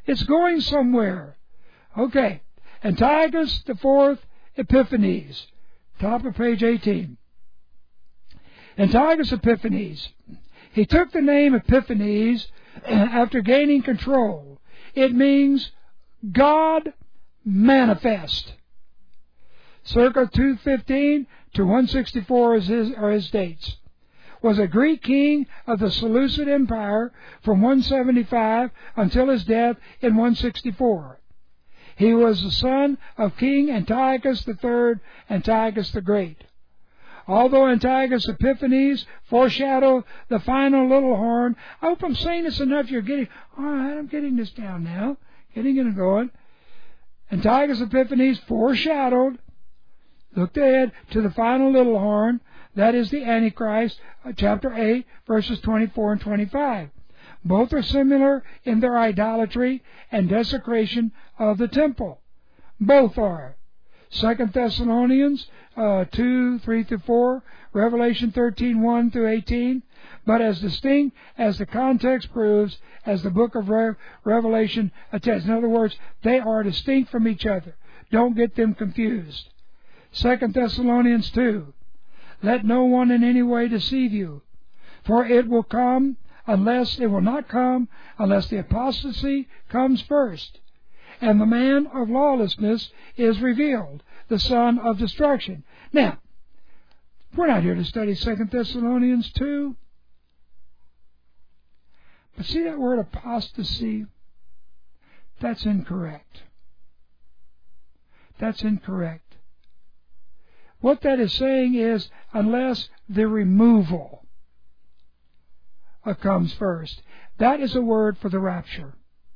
[SPEAKER 1] It's going somewhere. Okay. Antiochus the fourth Epiphanes. Top of page eighteen. Antiochus Epiphanes. He took the name Epiphanes after gaining control. It means God manifest. Circa two fifteen to one sixty-four is his, are his dates. Was a Greek king of the Seleucid Empire from one seventy-five until his death in one sixty-four. He was the son of King Antiochus the third, Antiochus the Great. Although Antiochus Epiphanes foreshadowed the final little horn, I hope I'm saying this enough. You're getting, all right, I'm getting this down now, getting it and going. Antiochus Epiphanes foreshadowed, looked ahead to the final little horn, that is the Antichrist, uh, chapter eight, verses twenty-four and twenty-five. Both are similar in their idolatry and desecration of the temple. Both are. Second Thessalonians uh, two, three through four, Revelation thirteen, one through eighteen, but as distinct as the context proves, as the book of Re- Revelation attests. In other words, they are distinct from each other. Don't get them confused. Second Thessalonians two, let no one in any way deceive you, for it will come unless, it will not come unless the apostasy comes first, and the man of lawlessness is revealed, the son of destruction. Now, we're not here to study Second Thessalonians two, but see that word apostasy? That's incorrect. That's incorrect. What that is saying is, unless the removal comes first. That is a word for the rapture.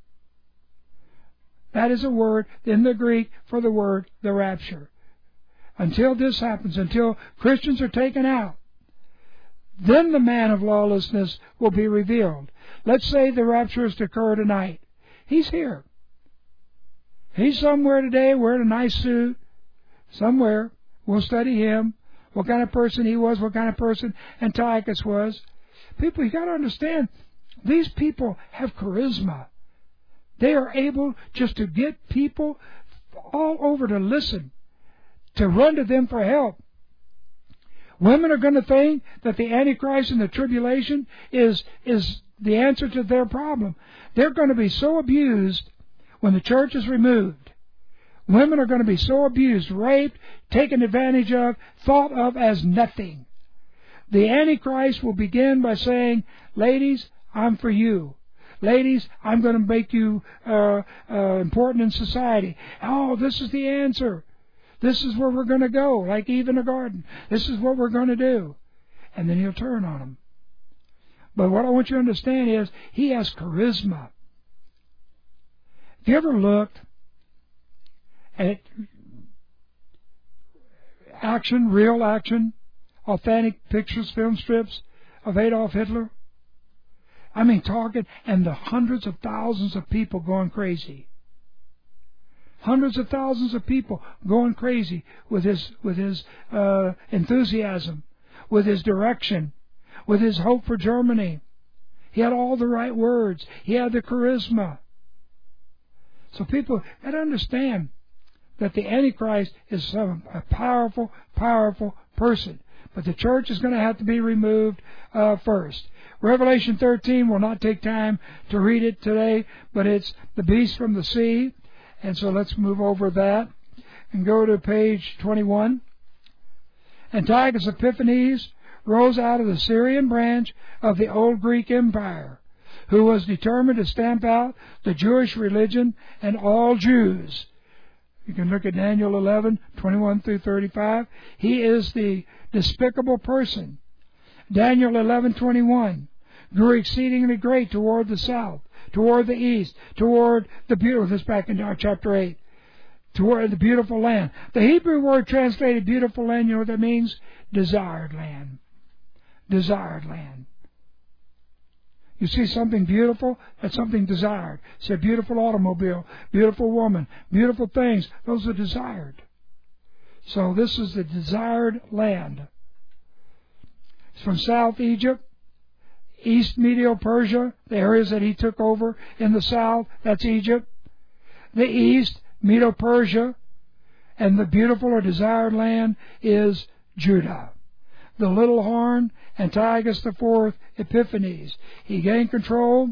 [SPEAKER 1] That is a word in the Greek for the word the rapture. Until this happens, until Christians are taken out, then the man of lawlessness will be revealed. Let's say the rapture is to occur tonight. He's here. He's somewhere today wearing a nice suit. Somewhere. We'll study him, what kind of person he was, what kind of person Antiochus was. People, you got to understand, these people have charisma. They are able just to get people all over to listen, to run to them for help. Women are going to think that the Antichrist and the tribulation is, is the answer to their problem. They're going to be so abused when the church is removed. Women are going to be so abused, raped, taken advantage of, thought of as nothing. The Antichrist will begin by saying, ladies, I'm for you. Ladies, I'm going to make you uh, uh, important in society. Oh, this is the answer. This is where we're going to go, like Eve in the garden. This is what we're going to do. And then he'll turn on them. But what I want you to understand is, he has charisma. Have you ever looked at action, real action, authentic pictures, film strips of Adolf Hitler? I mean, talking, and the hundreds of thousands of people going crazy. Hundreds of thousands of people going crazy with his with his uh, enthusiasm, with his direction, with his hope for Germany. He had all the right words. He had the charisma. So people got to understand that the Antichrist is some, a powerful, powerful person. But the church is going to have to be removed uh, first. Revelation thirteen, will not take time to read it today, but it's the beast from the sea. And so let's move over that and go to page twenty-one. Antiochus Epiphanes rose out of the Syrian branch of the old Greek Empire, who was determined to stamp out the Jewish religion and all Jews. You can look at Daniel eleven, twenty-one through thirty-five. He is the despicable person. Daniel eleven, twenty-one. Grew exceedingly great toward the south, toward the east, toward the beautiful, this back in our chapter eight, toward the beautiful land. The Hebrew word translated beautiful land, you know what that means? Desired land. Desired land. You see something beautiful, that's something desired. See a beautiful automobile, beautiful woman, beautiful things, those are desired. So this is the desired land. It's from South Egypt East Medo-Persia, the areas that he took over in the south, that's Egypt. The east, Medo-Persia, and the beautiful or desired land is Judah. The little horn, Antiochus the Fourth, Epiphanes. He gained control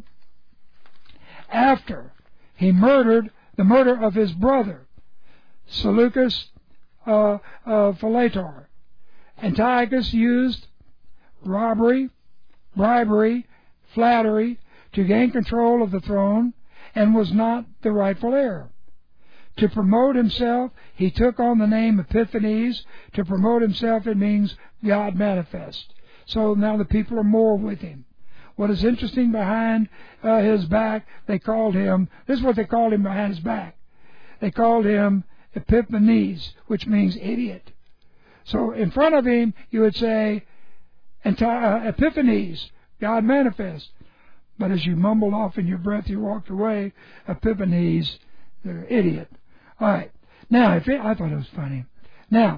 [SPEAKER 1] after he murdered the murder of his brother, Seleucus uh, uh, Philetor. Antiochus used robbery, bribery, flattery to gain control of the throne and was not the rightful heir. To promote himself, he took on the name Epiphanes. To promote himself, it means God manifest. So now the people are more with him. What is interesting behind uh, his back, they called him, this is what they called him behind his back. They called him Epiphanes, which means idiot. So in front of him, you would say, Epiphanes, God manifest. But as you mumbled off in your breath, you walked away, Epiphanes, the idiot. All right. Now, if it, I thought it was funny. Now,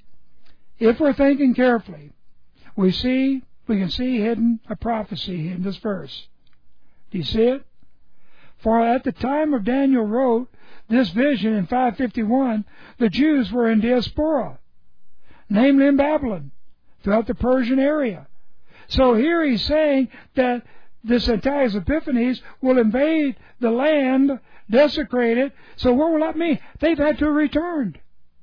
[SPEAKER 1] if we're thinking carefully, we see, we can see hidden a prophecy in this verse. Do you see it? For at the time of Daniel wrote this vision in five fifty-one, the Jews were in diaspora, namely in Babylon, throughout the Persian area. So here he's saying that this Antiochus Epiphanes will invade the land, desecrate it. So what will that mean? They've had to have returned.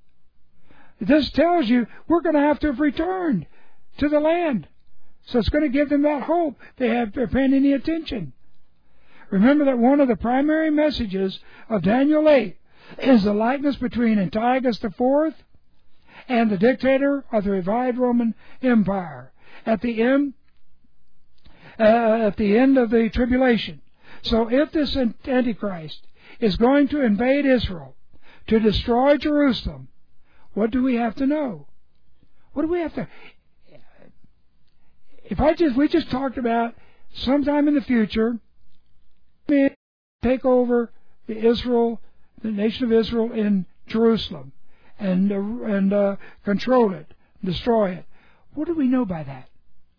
[SPEAKER 1] This tells you we're going to have to have returned to the land. So it's going to give them that hope. They have they're paying any attention. Remember that one of the primary messages of Daniel eight is the likeness between Antiochus the Fourth and the dictator of the revived Roman Empire at the end uh, at the end of the tribulation. So if this Antichrist is going to invade Israel to destroy Jerusalem, what do we have to know? What do we have to? If I just we just talked about sometime in the future, take over the Israel, the nation of Israel in Jerusalem, and uh, and uh, control it, destroy it. What do we know by that?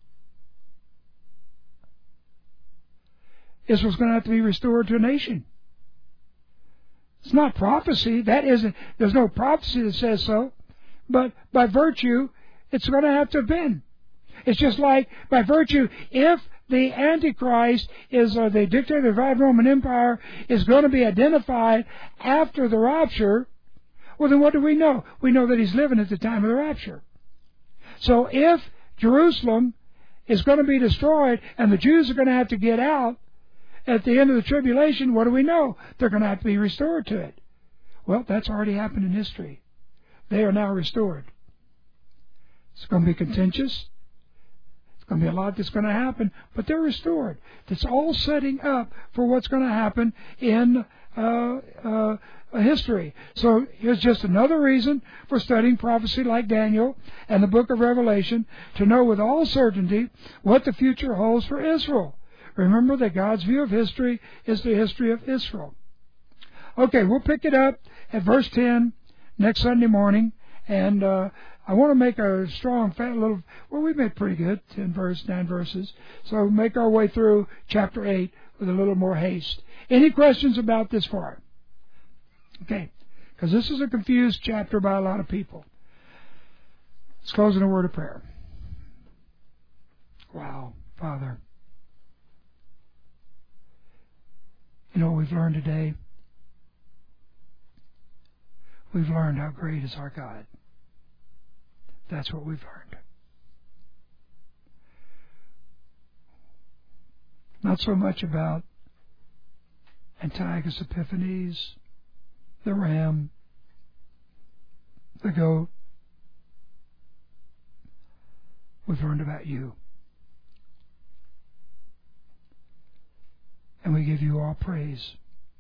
[SPEAKER 1] Israel's going to have to be restored to a nation. It's not prophecy. That isn't. There's no prophecy that says so. But by virtue, it's going to have to have been. It's just like by virtue, if the Antichrist is, or the dictator of the revived Roman Empire is going to be identified after the rapture, well then what do we know? We know that he's living at the time of the rapture. So if Jerusalem is going to be destroyed and the Jews are going to have to get out at the end of the tribulation, what do we know? They're going to have to be restored to it. Well, that's already happened in history. They are now restored. It's going to be contentious. Going to be a lot that's going to happen, but they're restored. It's all setting up for what's going to happen in uh, uh, history. So here's just another reason for studying prophecy like Daniel and the book of Revelation, to know with all certainty what the future holds for Israel. Remember that God's view of history is the history of Israel. Okay, we'll pick it up at verse ten next Sunday morning, and uh, I want to make a strong, fat little, well, we made pretty good, ten verse, nine verses. So make our way through chapter eight with a little more haste. Any questions about this part? Okay, because this is a confused chapter by a lot of people. Let's close in a word of prayer. Wow, Father. You know what we've learned today? We've learned how great is our God. That's what we've learned. Not so much about Antiochus Epiphanes, the ram, the goat. We've learned about you. And we give you all praise.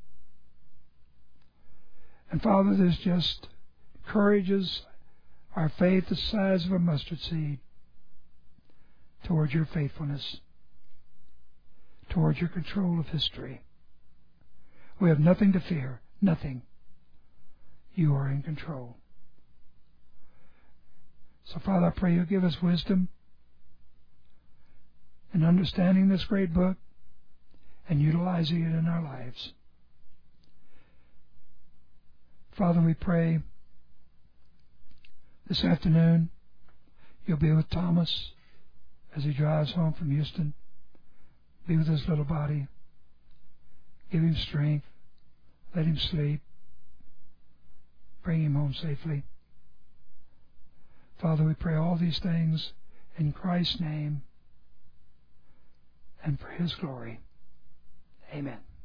[SPEAKER 1] And Father, this just encourages our faith the size of a mustard seed towards your faithfulness, towards your control of history. We have nothing to fear, nothing. You are in control. So, Father, I pray you give us wisdom in understanding this great book and utilizing it in our lives. Father, we pray this afternoon you'll be with Thomas as he drives home from Houston. Be with his little body. Give him strength. Let him sleep. Bring him home safely. Father, we pray all these things in Christ's name and for His glory. Amen.